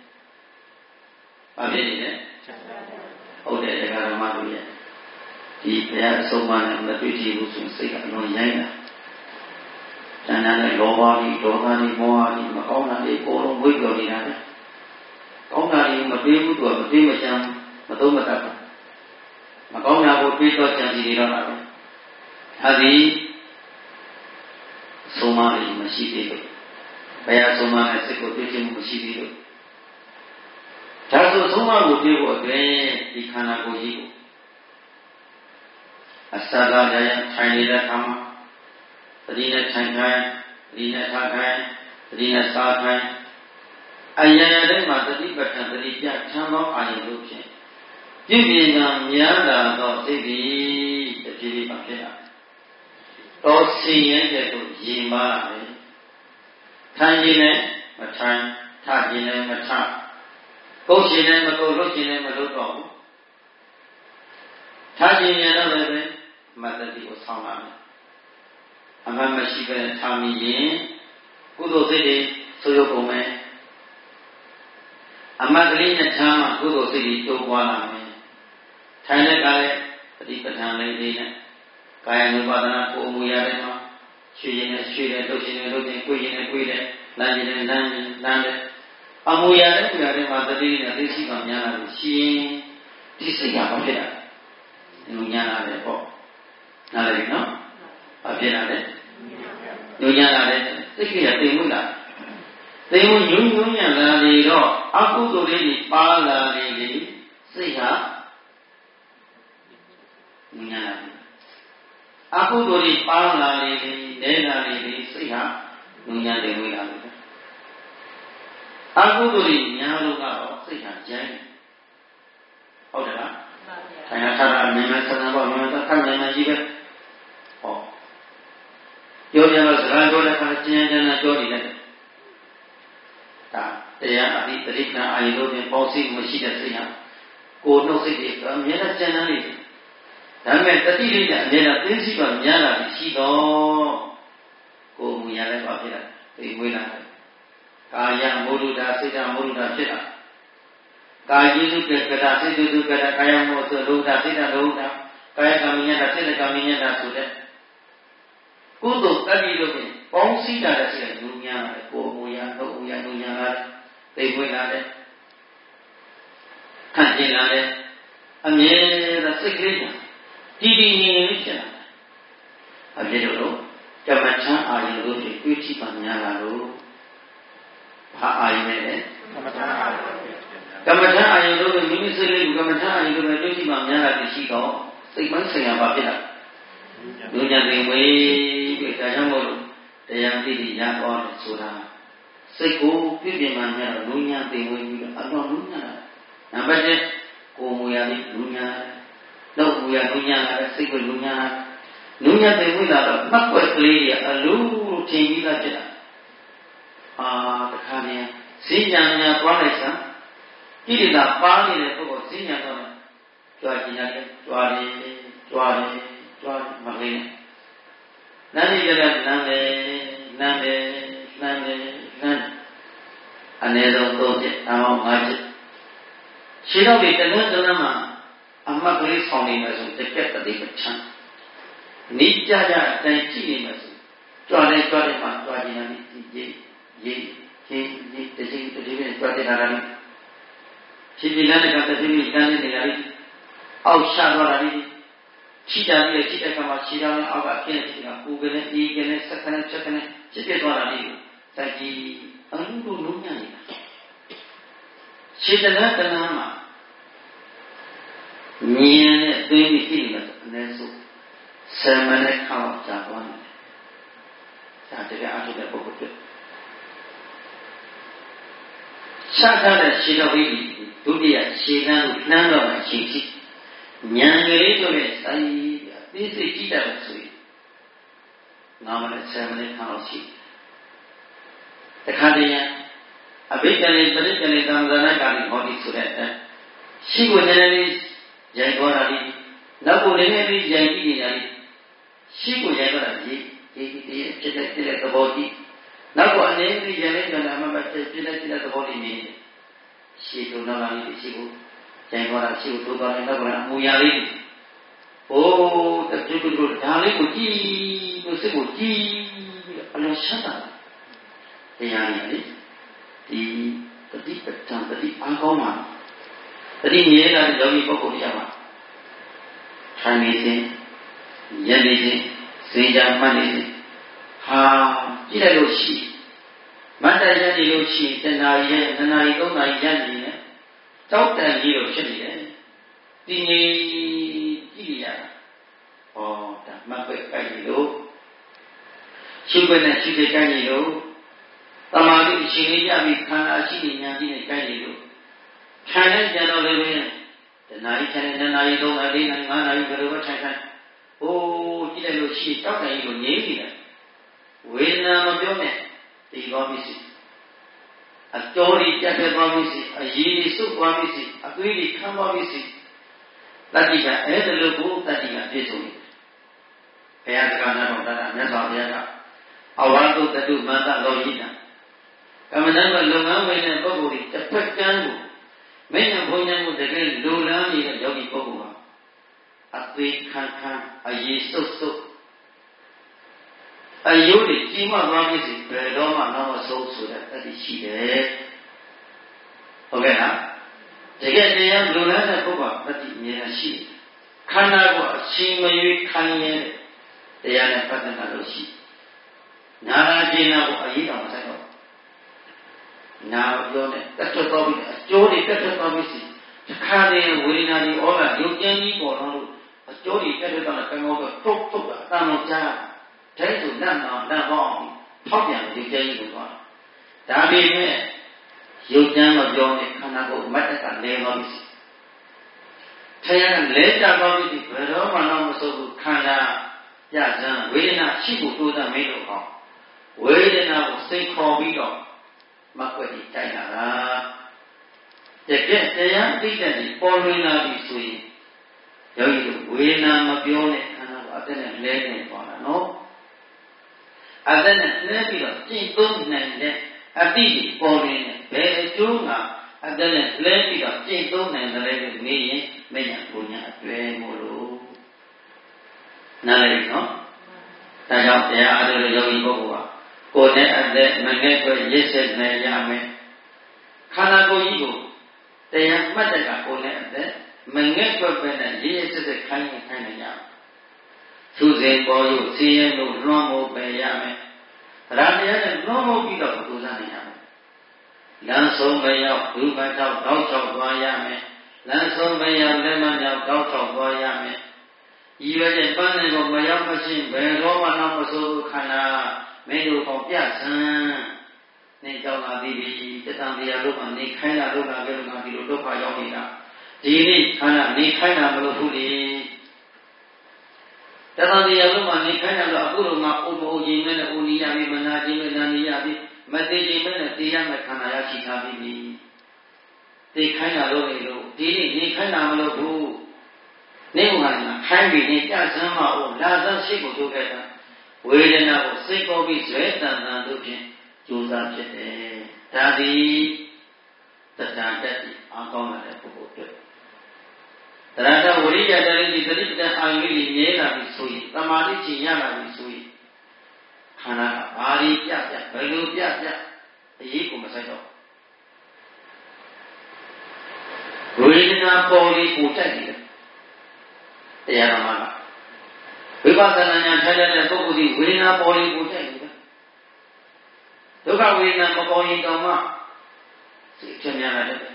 ပါဖြစ်နေတယ်ဟုတ်တယ်တရားဓမ္မတို့ရဲ့ဒီဘုရားအဆုံးအမနဲ့မတွေ့ကြည့်ဘူးဆိုရင်စိတ်ကအလုံးရိုင်းတာတဏှာနဲ့လောဘကြီးဒေါသကြီးမောဟကြီးမကောင်းတာတွေအကုန်လုံးဝိပ္ပယ်နေတာလေကောင်းတာတွေမပြေးဘူးသူကမပြေးမချမ်းမသုံးမတတ်ဘူးမကောင်းတာကိုပြေးတော့ချမ်းစီနေတော့တာပဲဒါသည်ဆုံးမလေးမရှိသေးလို့ဘုရားဆုံးမနဲ့စိတ်ကိုတွေ့ခြင်းမရှိသေးလို့ဒါဆိုဆုံးမကိုပြေးဖို့အတွက်ဒီခန္ဓာကိုယ်ကြီးကိုအစသာရရထိုင်နေတဲ့အခါမှာသတိနဲ့ထိုင်ခိုင်းသတိနဲ့ထားခိုင်းသတိနဲ့စားခိုင်းအယံရတဲ့မှာသတိပဋ္ဌာန်သတိပြချမ်းသောအာရုံတို့ဖြင့်ပြည့်ပြည့်စုံများလာသောစိတ်သည်တဖြည်းဖြည်းမှဖြစ်လာတော့ဆင်းရဲတဲ့ကိုရင်ပါလာတယ်ထိုင်ခြင်းနဲ့မထိုင်ထခြင်းနဲ့မထကုတ်ခြင်းနဲ့မကုတ်လုပ်ခြင်းနဲ့မလုပ်တော့ဘူးထားခြင်းရတော့လည်းပဲမတ္တိကိုဆောင်းလာတယ်အမှန်မရှိပဲထားမိရင်ကုသိုလ်စိတ်တွေဆိုးရုပ်ကုန်မယ်အမှန်ကလေးနဲ့ထားမှကုသိုလ်စိတ်တွေတိုးပွားလာမယ်ထိုင်တဲ့ကလည်းပฏิပဋ္ဌာန်လေးလေးနဲ့ကာယ ानु ပါဒနာကိုမူရတဲ့မှာရွှေရင်နဲ့ရွှေတယ်လှုပ်ရှင်နဲ့လှုပ်ရှင်ကိုယ်ရင်နဲ့ကိုယ်တယ်လမ်းရင်နဲ့လမ်းရင်လမ်းတယ်အမူရတဲ့ပူရတဲ့မှာတတိနဲ့သိရှိမှများလာလို့ရှိရင်ဒီစိတ်ကဘာဖြစ်လဲညဉ့်ညာလာတယ်ပေါ့နားလည်ပြီနော်ဘာဖြစ်လာလဲညဉ့်ညာလာတယ်စိတ်ကတိမ်မှုလာတိမ်မှုညဉ့်ညဉ့်ညာလာလေတော့အကုသိုလ်လေးကြီးပါလာလေလေစိတ်ဟာနူးညံ့လာပြီအကုသိုလ်တွေပါလာလေနေလာလေစိတ်ဟာနူးညံ့တယ်ဝေးလာပြီအကုသိုလ်တွေများလို့ကတော့စိတ်ဟာကြမ်းဟုတ်တယ်လားဆိုင်ရာသာအမြင်နဲ့သံဃာဘောမြင်တဲ့ခံဉာဏ်နဲ့ကြီးပဲဟောပြောပြလို့စကားပြောတဲ့အခါကျင်းကျင်းနဲ့ပြောနေတယ်ဒါတရားအတိပရိက္ခဏအာယုတို့ဖြင့်ပေါင်းစည်းမှုရှိတဲ့စိတ်ဟာကိုယ်နှုတ်စိတ်တွေအမြဲတမ်းကျန်နေတယ်ဒါပေမဲ့တတိလေးကအမြဲတမ်းသိသိပါများလာပြီးရှိတော့ကိုယ်မူရလည်းပါဖြစ်တာသိမွေးလာတယ်ကာယမောဒုတာစိတ်ဓာမောဒုတာဖြစ်တာကာယိတုကေကတာစိတ်တုကေတာကာယမောဆိုဒုတာစိတ်ဓာဒုတာကာယကမိညတာစိတ်ကမိညတာဆိုတဲ့ကုသိုလ်တတိလို့ဖြင့်ပေါင်းစည်းတာတဲ့စိတ်ကနူးညံ့လာတယ်ကိုယ်မူရနှုတ်မူရနူးညံ့လာတယ်သိမွေးလာတယ်ခံကျင်လာတယ်အမြဲတမ်းစိတ်ကလေးတည်တည်ငြိမ်ငြိမ်လေးဖြစ်လာတယ်အပြည့်လို့ကမ္မထံအာယုတို့ဖြင့်တွေ့ထိပါများလာလို့ဘာအာယုနဲ့လဲကမ္မထံအာယုကမ္မထံအာယုတို့ဖြင့်မိမိစိတ်လေးကမ္မထံအာယုတို့ဖြင့်တွေ့ထိပါများလာပြီးရှိတော့စိတ်ပိုင်းဆိုင်ရာပါဖြစ်လာလူညာသိဝေးပြီးဒါကြောင့်မို့လို့တရားသိသိရတော့တယ်ဆိုတာစိတ်ကိုပြည့်ပြည့်မှများတော့လူညာသိဝေးပြီးတော့အတော်လူညာလာနံပါတ်တစ်ကိုယ်မူရလေးလူညာတော့မူရလူညာလာတဲ့စိတ်ကိုလူညာလူညာသိဝေးလာတော့မှတ်ွက်ကလေးတွေအလိုထင်ပြီးသားဖြစ်လာအာတခါနေဈဉ္ညာညာသွားလိုက်စမ်းကိလေသာပါနေတဲ့ပုဂ္ဂိုလ်ဈဉ္ညာတော့ကြွားကျင်ရတယ်ကြွားတယ်ကြွားတယ်ကြွားမလေးနန်းနေကြတဲ့နန်းတယ်နန်းတယ်နန်းတယ်နန်းအနည်းဆုံးသုံးချက်အမောင်းငါးချက်ခြေတော်တွေတလန်းတလန်းမှာအမှတ်ကလေးဆောင်နေမယ်ဆိုတစ်ပြက်တတိပချမ်းနိကြကြအတိုင်းကြည့်နေမယ်ဆိုကြွားတယ်ကြွားတယ်မှာကြွားကျင်ရတယ်ရေးရေးရေးရေးတတိတတိပဲကြွားတယ်လာတယ်ခြေပြည်လမ်းကတတိမိလမ်းနေနေရတယ်အောက်ရှာသွားတာဒီခြိတာပြီးခြိတဲ့ကမှာခြိတော်နဲ့အောက်ကကျင်းနေတာပူကနေအေးကနေစက်ကနေချက်ကနေခြစ်ပြသွားတာဒီတိုက်ကြီးအလုံးလုံးလုံးညံ့နေတာခြေတလားတလားမှာမြင်နဲ့သိပြီးကြည့်နေတယ်အနည်းဆုံးဆယ်မိနစ်ခန့်ကြာသွားတယ်ဒါတကယ်အထုတဲ့ပုဂ္ဂိုလ်တွေရှားထားတဲ့ခြေတော်ဝိပီဒုတိယခြေလမ်းကိုနှမ်းတော့မှခြေကြည့်ဉာဏ်ကလေးတို့ရဲ့စာရည်သိစိတ်ကြည့်တယ်ဆိုရင်ငါမနဲ့ဆယ်မိနစ်ခန့်လောက်ရှိတခါတည်းအဘိဓမ္မာပရိက္ခဏသံဃာနာကာလိဟောဒီဆိုတဲ့ရှိကိုနည်းနည်းလေးရိုက်သွားတာဒီနောက်ကိုနည်းနည်းလေးရိုက်ကြည့်နေတာဒီရှိကိုရိုက်သွားတာဒီဒီဒီဖြစ်တဲ့ဖြစ်တဲ့သဘောကြီးနောက်ကိုအနေနဲ့ရိုက်လိုက်ကြတာမှပဲဖြစ်တဲ့ဖြစ်တဲ့သဘောကြီးနေရှိကိုနောက်လာလေးရှိကိုကျန်သွားတာရှိကိုသိုးသွားတယ်နောက်ကအမူအရာလေးဟိုးတတူတူဒါလေးကိုကြည့်လို့စိတ်ကိုကြည့်ပြီးတော့အလုံးရှင်းတာတရားရည်လေဒီတတိပဋ္ဌာန်တတိအားကောင်းမှာတတိမြဲလာတဲ့ယောဂီပုဂ္ဂိုလ်တရားမှာထိုင်နေခြင်းရနေခြင်းစေကြမှတ်နေခြင်းဟာကြည့်လိုက်လို့ရှိမတ်တရားနေလို့ရှိတဏှာရဲ့တဏှာကြီးသုံးနာရီရနေတယ်တောက်တန်ကြီးလို့ဖြစ်နေတယ်ဒီငြိမ်ကြည့်ရတာဟောဒါမှတ်ပဲကြိုက်လို့ရှုပ်ပဲနဲ့ရှုပ်တဲ့ကြိုက်လို့တမာတိအရှင်လေးရပြီးခန္ဓာရှိနေညာကြီးနဲ့ကြိုက်လို့ခံတဲ့ကြံတော်လေးပဲတဏှာကြီးခံတဲ့တဏှာကြီးသုံးနာရီငါးနာရီဘယ်လိုပဲထိုင်ထိုင်ဟိုးကြည့်လိုက်လို့ရှိတောက်တန်ကြီးကိုငြိမ်နေတယ်ဝေဒနာမပြောနဲ့ဒီဘောပစ္စည်းအတော်ကြီးတက်ပြသွားပြီစီအရေးကြီးစုသွားပြီစီအသွေးကြီးခံသွားပြီစီတတိကအဲ့ဒါလို့ကိုတတိကပြည့်စုံတယ်ဘုရားစကားနာတော်တာမြတ်စွာဘုရားကအဝါတုတတုမန္တလောဟိတကမ္မဋ္ဌာန်းကလုပ်ငန်းဝင်တဲ့ပုဂ္ဂိုလ်တွေတစ်ဖက်ကန်းကိုမင်းညာဘုံညာကိုတကယ်လူလန်းနေတဲ့ယောဂီပုဂ္ဂိုလ်ဟာအသေးခံခံအရေးစုပ်စုပ်အယုတ်ကြီးကြီးမားသွားပြီစီဘယ်တော့မှနောက်မဆုံးဆိုတဲ့တတိရှိတယ်ဟုတ်ကဲ့လားတကယ်တရားလူလန်းတဲ့ပုဂ္ဂိုလ်ကတတိအမြဲရှိတယ်ခန္ဓာကိုအချိန်မရွေးခံရတဲ့တရားနဲ့ပတ်သက်တာလို့ရှိနာရာကျင်နာကိုအရေးတော်ဆိုင်တော့နာပြောနဲ့တက်ထွက်သွားပြီအကျိုးတွေတက်ထွက်သွားပြီစီခါတဲ့ဝေဒနာဒီဩဃရုပ်ကျင်းကြီးပေါ်တော့အကျိုးတွေတက်တဲ့တော့ကံကောတော့တုတ်တုတ်တာအတန်လို့ကြားတဲ့ဆိုလန့်တော့လန့်တော့ထောက်ပြန်ရုပ်ကျင်းကြီးကိုသွားဒါပေမဲ့ရုပ်ကျင်းမပြောနဲ့ခန္ဓာကိုယ်မတ်တက်ကလဲသွားပြီထရန်လဲကြသွားပြီဘယ်တော့မှတော့မစိုးဘူးခန္ဓာပြဇံဝေဒနာရှိဖို့တိုးတက်မင်းလို့ဟောဝေဒနာကိုစိတ်ခေါ်ပြီးတော့မကွက်ပြီးတိုက်လာတာတကယ်တရားသိတဲ့ဒီပေါ်လွင်လာပြီဆိုရင်ယောဂီတို့ဝေဒနာမပြောနဲ့ခန္ဓာကိုအသက်နဲ့လဲနေသွားတာနော်အသက်နဲ့လဲပြီးတော့ကျင့်သုံးနိုင်တဲ့အတိတွေပေါ်လွင်နေဘယ်အကျိုးကအသက်နဲ့လဲပြီးတော့ကျင့်သုံးနိုင်တယ်လို့နေရင်မညာပူညာအတွေ့မို့လို့နားလည်နော်ဒါကြောင့်တရားအားထုတ်ယောဂီပုဂ္ဂိုလ်ကကိုယ်နဲ့အသက်မငဲ့ွယ်ရစ်ဆက်နိုင်ရမယ်ခန္ဓာကိုယ်ကြီးကိုတရားမှတ်တဲ့ကကိုယ်နဲ့အသက်မငဲ့ွယ်ပဲနဲ့ရစ်ရစ်ဆက်ဆက်ခိုင်းနေခိုင်းနေရမယ်သူစဉ်ပေါ်ရုပ်စီရင်လို့လွှမ်းမိုးပဲရမယ်တရားတရားနဲ့လွှမ်းမိုးပြီးတော့ပူဇော်နိုင်ရမယ်လမ်းဆုံးပဲရောက်ဒုက္ခတောက်တောက်ချောက်သွားရမယ်လမ်းဆုံးပဲရောက်လက်မကြောက်တောက်ချောက်သွားရမယ်ဤရွယ်တဲ့ပန်းတွေကိုမရောက်မရှင်းဘယ်တော့မှတော့မဆိုးခန္ဓာမင်းတို့ပေါ့ပြဆန်းနေကြောက်လာသည်ဒီတတန်တရားလို့ကနေခိုင်းတာလို့လာကြလို့ငါဒီလိုဒုက္ခရောက်နေတာဒီနေ့ခန္ဓာနေခိုင်းတာမလို့ဘူးလေတတန်တရားလို့ကနေခိုင်းတာတော့အခုတော့ငါအိုမိုးခြင်းနဲ့အိုနီရပြီမနာခြင်းနဲ့နာနီရပြီမသိခြင်းနဲ့သိရမယ်ခန္ဓာရရှိထားပြီသိခိုင်းတာလို့လေလို့ဒီနေ့နေခိုင်းတာမလို့ဘူးနေကခိုင်းပြီးနေကြစမ်းမအောင်လာစမ်းရှိကိုထုတ်ခဲ့တာဝေဒနာကိုစိတ်ပေါ်ပြီးဇွဲတန်တန်တို့ဖြင့်ကြိုးစားဖြစ်တယ်ဒါသည်တရားတက်ပြီးအကောင်းလာတဲ့ပုဂ္ဂိုလ်တွေတရားတော်ဝိရိယတည်းဒီသတိပဋ္ဌာန်အာရုံကြီးမြဲလာပြီဆိုရင်သမာဓိကျင့်ရလာပြီဆိုရင်ခန္ဓာကဘာတွေပြပြဘယ်လိုပြပြအရေးကိုမဆိုင်တော့ဝေဒနာပေါ်လေးကိုတက်နေတယ်တရားဓမ္မကဝိပဿနာဉာဏ်ထိုင်တဲ့ပုဂ္ဂိုလ်ဒီဝေဒနာပေါ်လေးကိုတက်နေတယ်ဒုက္ခဝေဒနာမပေါ်ရင်တောင်မှစိတ်ဖြစ်များလာတယ်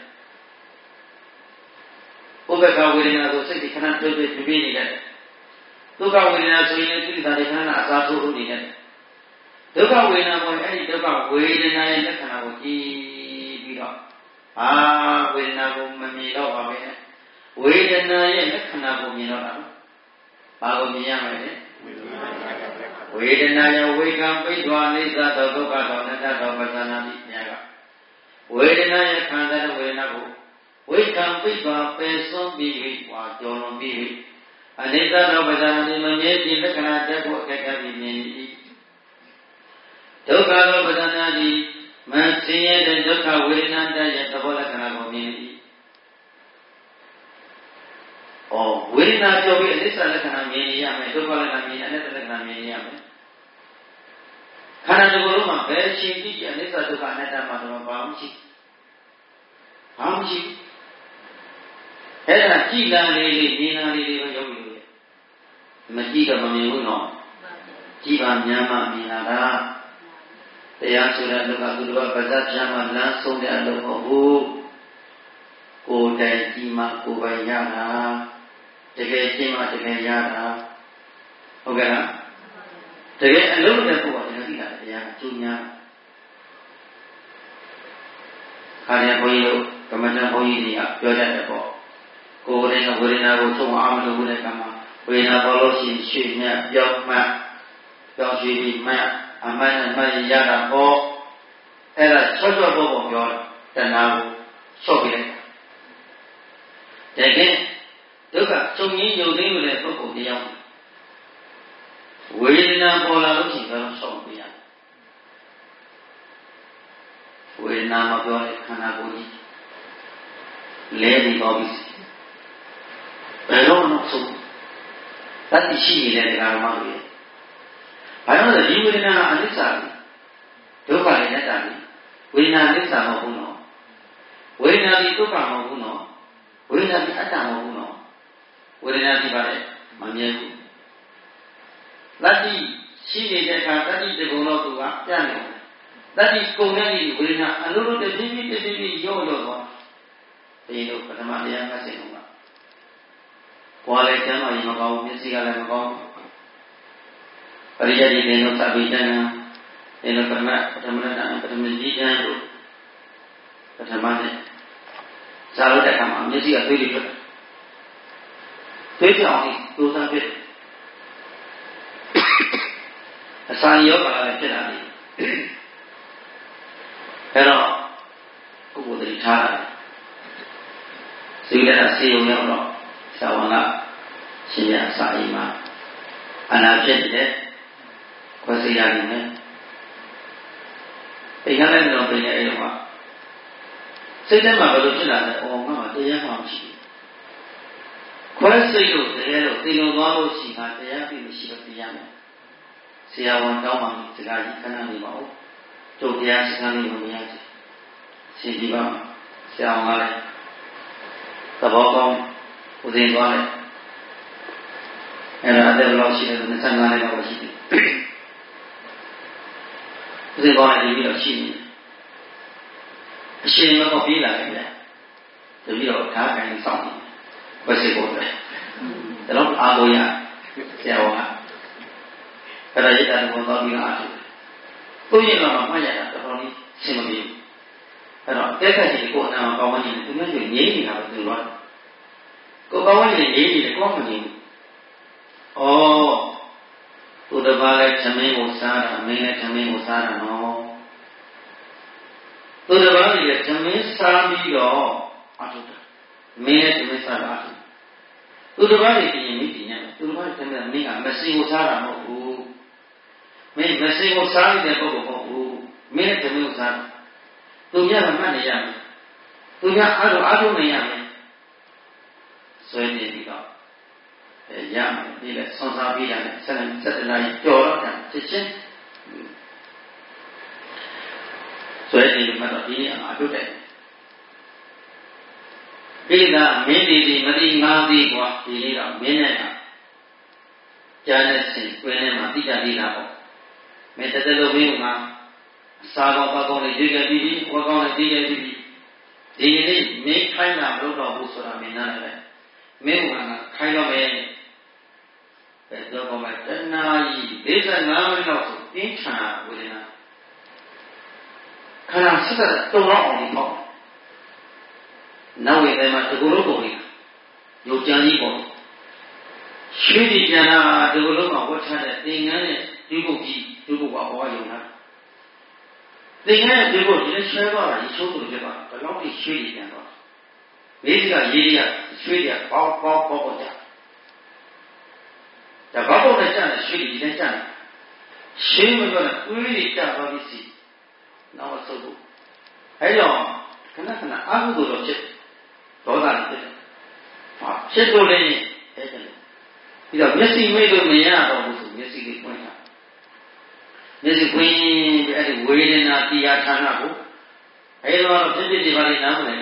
ဥပ္ပခဝေဒနာကိုစိတ်ခဏတွေ့တွေ့ပြပြနေတယ်ဒုက္ခဝေဒနာဆိုရင်ကိလေသာတွေခဏအစားထိုးနေတယ်ဒုက္ခဝေဒနာပေါ်အဲ့ဒီဒုက္ခဝေဒနာရဲ့လက္ခဏာကိုကြည့်ပြီးတော့အာဝေဒနာကိုမမြင်တော့ပါပဲဝေဒနာရဲ့လက္ခဏာကိုမြင်တော့တာဘာကိုမြင်ရမလဲဝေဒနာယဝေကံပိဋ္ဌာအိသသောဒုက္ခသောအနတ္တသောပသနာတိမြတ်ကဝေဒနာရဲ့ခံစားတဲ့ဝေဒနာကိုဝေကံပိဋ္ဌာပယ်စွန့်ပြီးပြီးဟောကြော်လွန်ပြီးပြီးအနိစ္စသောပသနာတိမမြဲခြင်းလက္ခဏာတက်ဖို့အခက်အခဲပြီးမြင်၏ဒုက္ခသောပသနာတိမဆင်းရဲတဲ့ဒုက္ခဝေဒနာတည်းရဲ့သဘောလက္ခဏာကိုမြင်၏ဩဝေဒနာပြောပြီးအနိစ္စလက္ခဏာမြင်ရမယ်ဒုက္ခလက္ခဏာမြင်အနတ္တလက္ခဏာမြင်ရမယ်ခန္ဓာတစ်ခုလုံးမှာဘယ်ရှင်ကြည့်အနိစ္စဒုက္ခအနတ္တမှာတော့ဘာမှမရှိဘာမှမရှိအဲ့ဒါကြည်လာလေးလေးမြင်လာလေးလေးပဲရောက်ပြီလို့မကြည့်တော့မမြင်ဘူးနော်ကြည်ပါများမှမြင်လာတာတရားဆိုတဲ့လူကသူတို့ကပါဇက်ပြားမှလမ်းဆုံးတဲ့အလုပ်မဟုတ်ဘူးကိုယ်တိုင်ကြည်မှကိုယ်ပိုင်ရတာတကယ်ကြည့်မှတကယ်ရတာဟုတ်ကဲ့လားတကယ်အလုံးတဲ့ပုဂ္ဂိုလ်ကလည်းဒီလားတရားအကျိုးများခါရဘုန်းကြီးတို့ကမ္မဋ္ဌာန်းဘုန်းကြီးတွေကပြောတတ်တယ်ပေါ့ကိုယ်တိုင်ကဝေဒနာကိုသုံးအောင်မလုပ်ဘူးတဲ့ကမှာဝေဒနာပေါ်လို့ရှိရင်ရွှေ့မြတ်ပြောင်းမှတ်ပြောင်းရွှေ့ပြီးမှတ်အမှန်နဲ့မှတ်ရတာပေါ့အဲ့ဒါချောချောပေါ်ပေါ်ပြောတဏှာကိုချော့ပြလိုက်တကယ်ဒုက္ခချုပ်ငြိမ်းယုံသိလို့တဲ့ပုဂ္ဂိုလ်တရားဝေဒနာပေါ်လာလို့ရှိရင်တော့ဆောင်းပြရဝေဒနာမပြောတဲ့ခန္ဓာကိုယ်ကြီးလဲပြီးတော့ပြီဘယ်တော့မှဆုံးတတိရှိနေတဲ့ဓမ္မတွေဘာလို့လဲဒီဝေဒနာကအနိစ္စဒုက္ခနဲ့အတ္တဝေဒနာအနိစ္စမဟုတ်ဘူးနော်ဝေဒနာဒီဒုက္ခမဟုတ်ဘူးနော်ဝေဒနာဒီအတ္တမဟုတ်ဘူးနော်ဝေဒနာဒီပါလေမမြဲဘူးတတိရှိနေတဲ့အခါတတိတကုံတော့သူကပြနေတယ်တတိကုံတဲ့ဒီဝေဒနာအလိုလိုတည်းပြီးတည်းပြီးရော့ရော့သွားရင်တို့ပထမတရားမှတ်စဉ်တော့ကိုယ်လည်းကျမ်းမာရင်မကောင်းဘူးမျက်စိကလည်းမကောင်းပရိယတ်ဒီနေတို့သဗ္ဗိတံနေတို့ပထမပထမတံပထမကြီးကျမ်းတို့ပထမနဲ့ဇာလို့တဲ့အခါမှာမျက်စိကသွေးတွေထွက်တယ်သွေးပြောင်းပြီးဒုစရဖြစ်အစာယောဂါလည်းဖြစ်လာပြီအဲ့တော့ပုဂ္ဂိုလ်တွေထားတာစိတ်နဲ့ဆေးရုံရောက်တော့ဆရာဝန်ကရှင်ရအစာအိမ်မှာအနာဖြစ်တဲ့ခွဲစိတ်ရနေတယ်အိမ်ကလည်းတော့ပြင်နေအဲ့တော့စိတ်ထဲမှာဘယ်လိုဖြစ်လာလဲအော်ငါမှတရားမှမရှိဘူးခွဲစိတ်လို့တရားလို့သိလို့သွားလို့ရှိတာတရားပြီမရှိတော့တရားမယ်ဆရာဝန်တောင်းပါမယ်စကားကြီးခဏနေပါဦးကျုပ်တရားစကားလေးကိုမရဘူးရှင်ဒီပါဆရာဝန်ကလည်းသဘောကောင်းဦးသိသွားတယ်အဲ့ဒါအသက်ဘယ်လောက်ရှိလဲဆိုနှစ်ဆယ့်ငါးနှစ်လောက်ရှိတယ်ဦးသိသွားတယ်ဒီလိုရှိနေအရှင်တော့ပြေးလာတယ်ဗျတပည့်တော်ဓာတ်ကန်စောင့်နေဝက်စစ်ပေါ်တယ်ဒါတော့အာကိုရဆရာဝန်ကအဲ့ဒါရိတ်တာတော့သွားပြီးတော့အားထုတ်သူ့ရင်တော့မှတ်ရတာတော်တော်လေးရှင်းမပြေဘူးအဲ့တော့တက်ခက်ကြီးကိုအနာကောင်းဝင်နေတယ်သူမျိုးကြီးငြိမ်းနေတာပဲသူတော့ကိုကောင်းဝင်နေငြိမ်းနေတယ်ကောင်းမနေဘူးဩသူတပါးလဲသမင်းကိုစားတာမင်းလည်းသမင်းကိုစားတာနော်သူတပါးကြီးလည်းသမင်းစားပြီးတော့အားထုတ်တယ်မင်းလည်းသမင်းစားတာအားထုတ်သူတပါးကြီးပြင်ပြီးပြင်ရတယ်သူတပါးသမင်းကမင်းကမစင်ကိုစားတာမဟုတ်ဘူးမင်းမစင်ကိုစားနေတဲ့ပုဂ္ဂိုလ်မဟုတ်ဘူးမင်းလည်းသမင်းကိုစားသူများကမှတ်နေရမယ်သူများအားထုတ်အားထုတ်နေရမယ်ဆွဲနေပြီးတော့အဲရမယ်ဒီလေဆွန်စားပြီးရတယ်ဆက်လက်ဆက်တနာကြော်တော့တယ်ချက်ချင်းဆွဲနေမှတော့ဒီနေ့အားထုတ်တယ်ဒီကမင်းဒီဒီမတိငါးပြီးကွာဒီနေ့တော့မင်းနဲ့ကကြားတဲ့စဉ်တွင်ထဲမှာတိကျသေးတာပေါ့မင်းတသက်လုံးမင်းကစာကောပါကောင်းလေးရေးခဲ့ပြီးဝါကောင်းလေးရေးခဲ့ပြီးဒီနေ့မင်းခိုင်းတာမလုပ်တော့ဘူးဆိုတာမင်းနားလည်တယ်မင်းကခိုင်းတော့မယ်ပဲတော့ကောမယ်တဏှာကြီး၄၅မိနစ်လောက်ဆိုပြင်းထန်ဝေဒနာခန္ဓာဆက်ဆက်တုံတော့အောင်လို့ပေါ့နောက်ဝေဒနာတကူလုံးပုံလေးရုပ်ကြမ်းကြီးပေါ့ရွှေဒီကျန်တာတကူလုံးမှာဝတ်ထားတဲ့သင်္ကန်းနဲ့ဒီကုတ်ကြီးဒီကုတ်ကဘောရုံလားသင်္ကန်းဒီကုတ်ဒီဆွဲသွားတာရေချိုးသူဖြစ်သွားဘယ်လောက်ထိရွှေဒီကျန်တော့မိဒီကရေးရရွှေရပေါက်ပေါက်ပေါက်ပေါက်ကြဒါဘောက်ပေါက်နဲ့ကျတဲ့ရွှေဒီနဲ့ကျတယ်ရှင်းမပြောနဲ့ဥရိကျသွားပြီစီနောက်ဆုပ်ဖို့အဲကြောင့်ခဏခဏအာဟုသို့တော့ဖြစ်ဒေါသဖြစ်တယ်ဟာဖြစ်လို့လည်းအဲဒါပြီးတော့မျက်စိမိတ်လို့မရတော့ဘူးဆိုမျက်စိလေးပွင့်တာမျက်စိပွင့်ပြီးအဲ့ဒီဝေဒနာတရားဌာနကိုအဲတော့ဖြစ်ဖြစ်ဒီပါလိနားမလဲ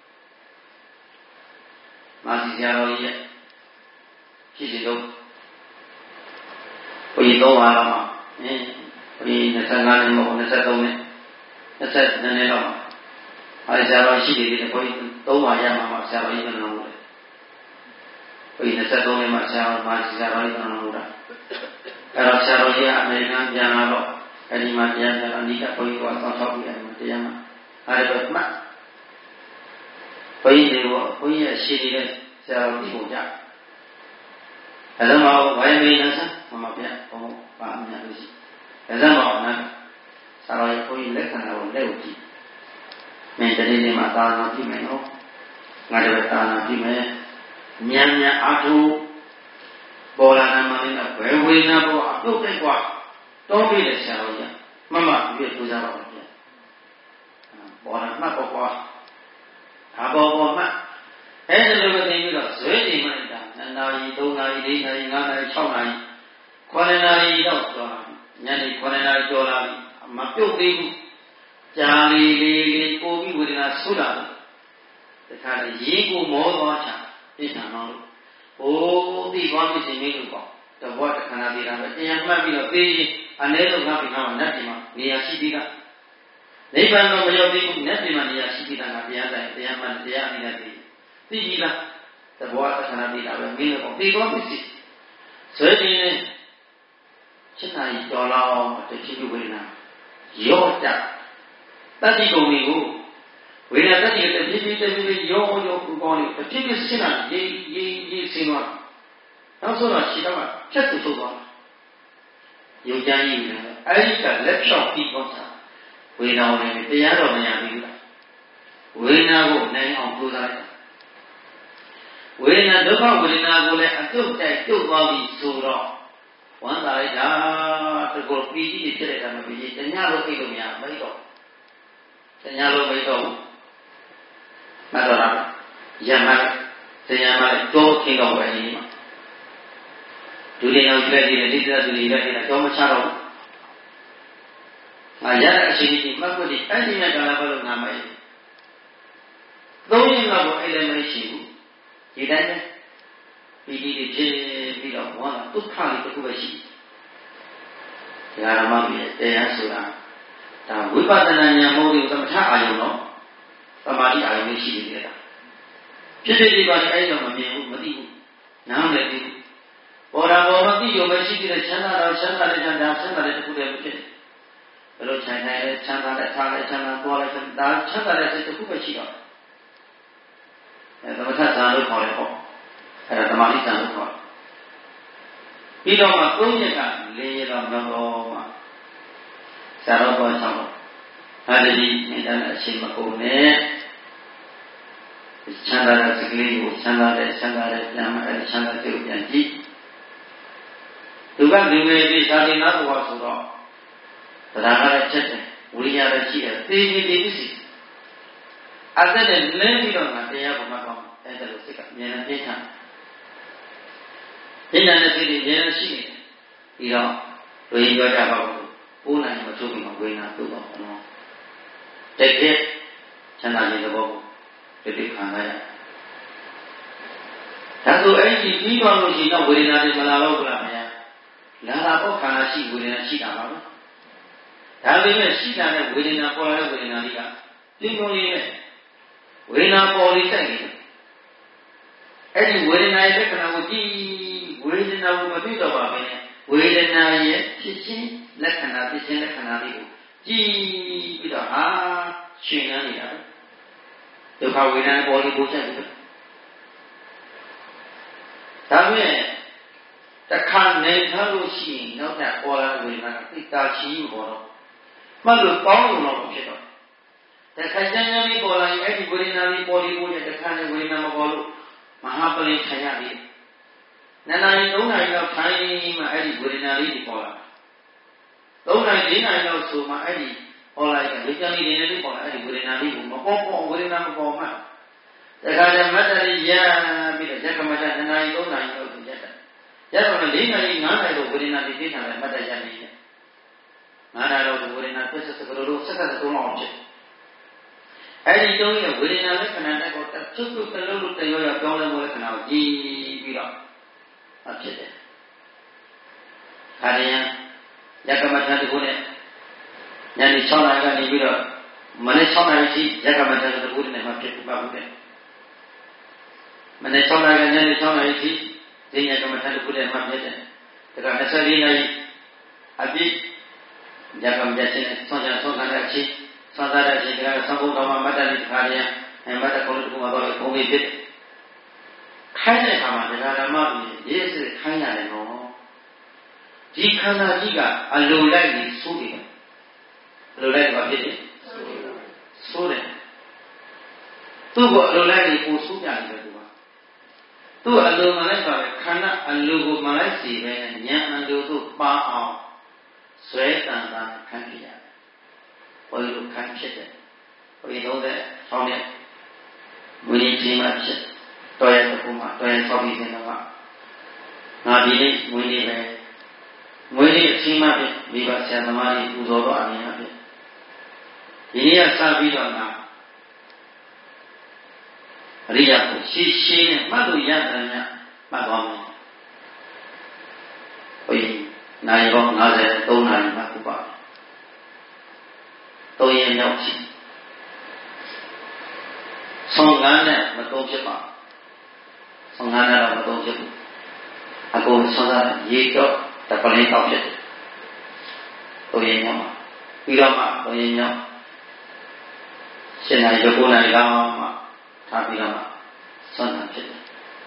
မာစီဆရာတော်ကြီးရဲ့ဖြစ်စီတော့ဘုရားသုံးပါးလောက်မှာအင်းဘုရားနှစ်ဆယ့်ငါးနှစ်မဟုတ်နှစ်ဆယ့်သုံးနှစ်နှစ်ဆယ့်နှစ်နှစ်လောက်မှာအဲဆရာတော်ရှိတယ်ဒီဘုရားသုံးပါးရမှာမှာဆရာတော်ကြီးကလည်းဟုတ်တယ်ဘုရားနှစ်ဆယ့်သုံးနှစ်မှာဆရာတော်မာစီဆရာတော်ကြီးကလည်းဟုတ်တာအဲတော့ဆရာတော်ကြီးကအမေရိကန်ပြန်လာတော့အဲဒီမှာတရားပြန်လာအနိကဘုရားကဆောင်းဆောက်ပြီးအဲဒီမှာတရားမှာအဲဒီတော့မှတ်ဘုရားတွေကဘုရားရဲ့ရှိနေတဲ့ဆရာတော်ဒီကိုကြအဲဒါမှဝိုင်းမေးနေစမ်းမမပြဘုံပါအများလို့ရှိအဲဒါမှအနာဆရာတော်ရဲ့ဘုရားလက်ခံတာကိုလက်ကိုကြည့်မင်းတနေ့နေ့မှာသာနာကြည့်မယ်နော်ငါတို့သာနာကြည့်မယ်ဉာဏ်ဉာဏ်အထုပေါ်လာနာမလေးကဘယ်ဝေဒနာပေါ်အပြုတ်တဲ့ကွာတောင်းပြီးတဲ့ဆရာတော်ကြီးမမပြည့်ပူဇော်ပါဦးပြပေါ်လာမှတ်ပေါ်ကွာဒါပေါ်ပေါ်မှတ်အဲဒီလိုပဲသိပြီးတော့ဇွဲနေမှလိုက်တာနှစ်နာရီသုံးနာရီလေးနာရီငါးနာရီ၆နာရီခုနှစ်နာရီတော့ကျော်လာညနေခုနှစ်နာရီကျော်လာပြီမပြုတ်သေးဘူးကြာလီလေးလေးပို့ပြီးဝေဒနာဆုလာတယ်တခါလေရေကိုမောသွားချပြစ်ထန်တော့ဟိုးပြီးသွားပြီရှင်မင်းတို့ပေါ့တဘောတခဏသေးတာပဲတရားမှတ်ပြီးတော့သေးရင်အနည်းဆုံးငါ့ပြင်းမှာနတ်ဒီမှာနေရာရှိပြီးသားနိဗ္ဗာန်တော့မရောက်သေးဘူးနတ်ပြည်မှာနေရာရှိပြီးသားကတရားဆိုင်တရားမှန်တရားအနေနဲ့သိသိပြီးလားသဘောတခဏသိတာပဲမင်းလည်းပေါ့သိတော့သိဆွဲခြင်းနဲ့စိတ်နိုင်တော်လောက်တချို့ဝေဒနာရော့တတတိကုံတွေကိုဝေဒနာတတိကတဖြည်းဖြည်းတဖြည်းဖြည်းရောရောပူပေါင်းနေတဖြည်းဖြည်းစဉ်းစားရေးရေးရေးစဉ်းသွားနောက်ဆုံးတော့ခြေတော့ဖြတ်ထုတ်သွားယုံကြည်ရင်အဲ့ဒီကလက်ဖြောက်ပြီးတော့ဝေဒနာဝင်တရားတော်မရဘူးလားဝေဒနာကိုနိုင်အောင်ကြိုးစားလိုက်ဝေဒနာဒုက္ခဝေဒနာကိုလည်းအတုတ်တိုက်တုတ်သွားပြီဆိုတော့ဝမ်းသာလိုက်တာတကောပီတိဖြစ်တဲ့ကံမပီတိတညာလို့သိလို့မရမဟုတ်တော့တညာလို့မဟုတ်တော့ဘူးမတော်လားယမတရားမလည်းတိုးခင်းတော့ပဲဒီမှာဒုတိယပြည့်တဲ့ဒီသဒုတိယပြည့်တဲ့တော့မချတော့ဘူးငါရတဲ့အချိန်ကြီးမှတ်ဖို့ဒီအဲ့ဒီနဲ့ကာလဘလို့ငါမိုက်သုံးရင်တော့အဲ့လည်းမရှိဘူးဒီတိုင်းပဲပီတိဖြစ်ပြီးတော့ဝါဒဒုက္ခလေးတစ်ခုပဲရှိတယ်ဒါဓမ္မကြီးတရားဆိုတာဒါဝိပဿနာဉာဏ်မဟုတ်ဘူးသမထအာယုံတော့သမာဓိအာယုံလေးရှိနေတယ်ဒါဖြစ်ဖြစ်ဒီပါအဲ့တော့မမြင်ဘူးမသိဘူးနားမလည်ဘူးပေါ်တာပေါ်မသိရုံပဲရှိသေးတယ်ချမ်းသာတော့ချမ်းသာတဲ့ချမ်းသာချမ်းသာတဲ့တစ်ခုတည်းဖြစ်တယ်ဘယ်လိုခြံနိုင်လဲချမ်းသာတဲ့ထားလဲချမ်းသာသွားလဲဒါချမ်းသာတဲ့စိတ်တစ်ခုပဲရှိတော့အဲသမထဇာလို့ခေါ်တယ်ပေါ့အဲဒါသမာဓိဇာလို့ခေါ်တယ်ပြီးတော့မှသုံးရက်ကလေးရတော့မတော်မှဇာတော့ပေါ်ဆောင်တော့အဲဒီနေတဲ့အချိန်မကုန်နဲ့ချမ်းသာတဲ့စိတ်ကလေးကိုချမ်းသာတဲ့ချမ်းသာတဲ့ပြန်မှအဲချမ်းသာတဲ့ကိုပြန်ကြည့်သူကလူငယ်ပြီးသာသနာ့ဘဝဆိုတော့တရားကလည်းချက်တယ်ဝိညာဉ်လည်းရှိတယ်သိနေပြီသိအသက်နဲ့လင်းပြီးတော့ငါတရားကိုမှတ်တော့အဲ့ဒါလို့စိတ်ကအမြဲတမ်းပြင်းထန်ပြင်းထန်တဲ့စိတ်တွေအမြဲတမ်းရှိနေတယ်ပြီးတော့လူရင်းပြောကြပါဘူးပိုးနိုင်မချိုးပြီးမှဝေနာသို့တော့နော်တကယ်ချမ်းသာခြင်းသဘောကိုဒီဒီခံရရဒါဆိုအဲ့ဒီပြီးတော့လို့ရှိရင်တော့ဝေဒနာတွေမလာတော့ဘူးလားမယားလာတာပေါ့ခန္ဓာရှိဝေဒနာရှိတာပါပဲဒါပေမဲ့ရှိတာနဲ့ဝေဒနာပေါ်လာတဲ့ဝေဒနာတွေကပြင်းပြင်းလေးနဲ့ဝေဒနာပေါ်လေးတိုက်နေတယ်အဲ့ဒီဝေဒနာရဲ့လက္ခဏာကိုကြည့်ဝေဒနာကိုမသိတော့ပါဘဲနဲ့ဝေဒနာရဲ့ဖြစ်ခြင်းလက္ခဏာဖြစ်ခြင်းလက္ခဏာလေးကိုကြည့်ပြီးတော့ဟာရှင်ရနေတာဒုက္ခဝေဒနာပေါ်လေးပို့ချက်ပြီးတော့ဒါပေမဲ့တခါနေထားလို့ရှိရင်နောက်ထပ်ပေါ်လာတဲ့ဝေဒနာကသိတာချီပေါ်တော့မှတ်လို့ပေါင်းလို့တော့ဖြစ်တော့တခါကျမ်းကျမ်းလေးပေါ်လာရင်အဲ့ဒီဝေဒနာလေးပေါ်လေးပေါ်တဲ့တခါနဲ့ဝေဒနာမပေါ်လို့မဟာပလင်ခံရပြီနန္ဒာရီသုံးနာရီလောက်ထိုင်မှအဲ့ဒီဝေဒနာလေးပေါ်လာသုံးနာရီလေးနာရီလောက်ဆိုမှအဲ့ဒီပေါ်လာတဲ့ဝေဒနာလေးတွေနဲ့ပေါ်လာအဲ့ဒီဝေဒနာလေးကိုမပေါ်ပေါ်ဝေဒနာမပေါ်မှတခါကျမတ္တရီရပြီးတော့ဇက်ကမတ္တနန္ဒာရီသုံးနာရီလောက်ဆိုရက်တယ်ရက်တော့လေးနာရီငါးနာရီလောက်ဝေဒနာလေးပြင်းထန်တယ်မတ္တရနေတယ်ငါးနာရီလောက်ဝေဒနာပြည့်စစကလို့စက္ကန့်သုံးလောက်ဖြစ်အဲ့ဒီတုံးရဲ့ဝေဒနာလက္ခဏာတက်ကိုတစ်chút chútတစ်လုံးလုံးတရောရောပြောင်းလဲမှုလက္ခဏာကိုကြည့်ပြီးတော့အဖြစ်တယ်ခါရယယကမထတခုနဲ့ညနေ၆နာရီကနေပြီးတော့မနေ့၆နာရီရှိယကမထတခုနဲ့မှဖြစ်ပါဘူးတဲ့မနေ့၆နာရီညနေ၆နာရီရှိဈေးယကမထတခုနဲ့မှဖြစ်တယ်ဒါက၂၄နာရီအပြည့်ယကမထချင်းဆွမ်းချဆွမ်းခံတဲ့အချိန်သံသာတဲ့အချိန်ကသံဃာတော်မှာမတ္တလိခါရယအမတ္တကုလတုမှာတော့ဘုံလေးဖြစ်ခိုင်းတဲ့အခါမှာတရားဓမ္မကြီးရေးစစ်ခိုင်းရတယ်နော်ဒီခန္ဓာကြီးကအလိုလိုက်ပြီးဆိုးတယ်အလိုလိုက်ဘာဖြစ်လဲဆိုးတယ်သူ့ကိုအလိုလိုက်ပြီးပို့ဆိုးကြတယ်သူကသူ့အလိုမှလိုက်ပါပဲခန္ဓာအလိုကိုမှလိုက်စီပဲဉာဏ်အလိုတို့ပါအောင်ဇွဲတန်တာခံပြရဘယ်လိုခံဖြစ်တယ်ဘယ်လိုလဲဆောင်းတဲ့ဝိနည်းကြီးမှဖြစ်တော်ရတဲ့ပုံမှာတော်ရဆောက်ပြီးတဲ့တော့ငါဒီနေ့ဝိနည်းပဲဝိနည်းအချင်းမှဖြစ်မိဘဆရာသမားကြီးပူဇော်တော့အမြင်အဖြစ်ဒီနေ့ကစပြီးတော့ငါအရိယာကိုရှင်းရှင်းနဲ့မှတ်လို့ရတယ်များမှတ်သွားမယ်ဘုရားနိုင်ပေါင်း၅၃နာရီမှတ်ပါသုံးရရင်ရောက်ရှိဆောင်ငန်းနဲ့မသုံးဖြစ်ပါဆောင်ငန်းနဲ့တော့မသုံးဖြစ်ဘူးအကုန်ဆောင်တာရေတော့တပလင်းတောက်ဖြစ်တယ်သုံးရင်ရောက်မှာပြီးတော့မှသုံးရင်ရောက်ရှင်းနိုင်ရုပ်ကိုယ်နိုင်တော့မှထားပြီးတော့မှဆွမ်းတာဖြစ်တယ်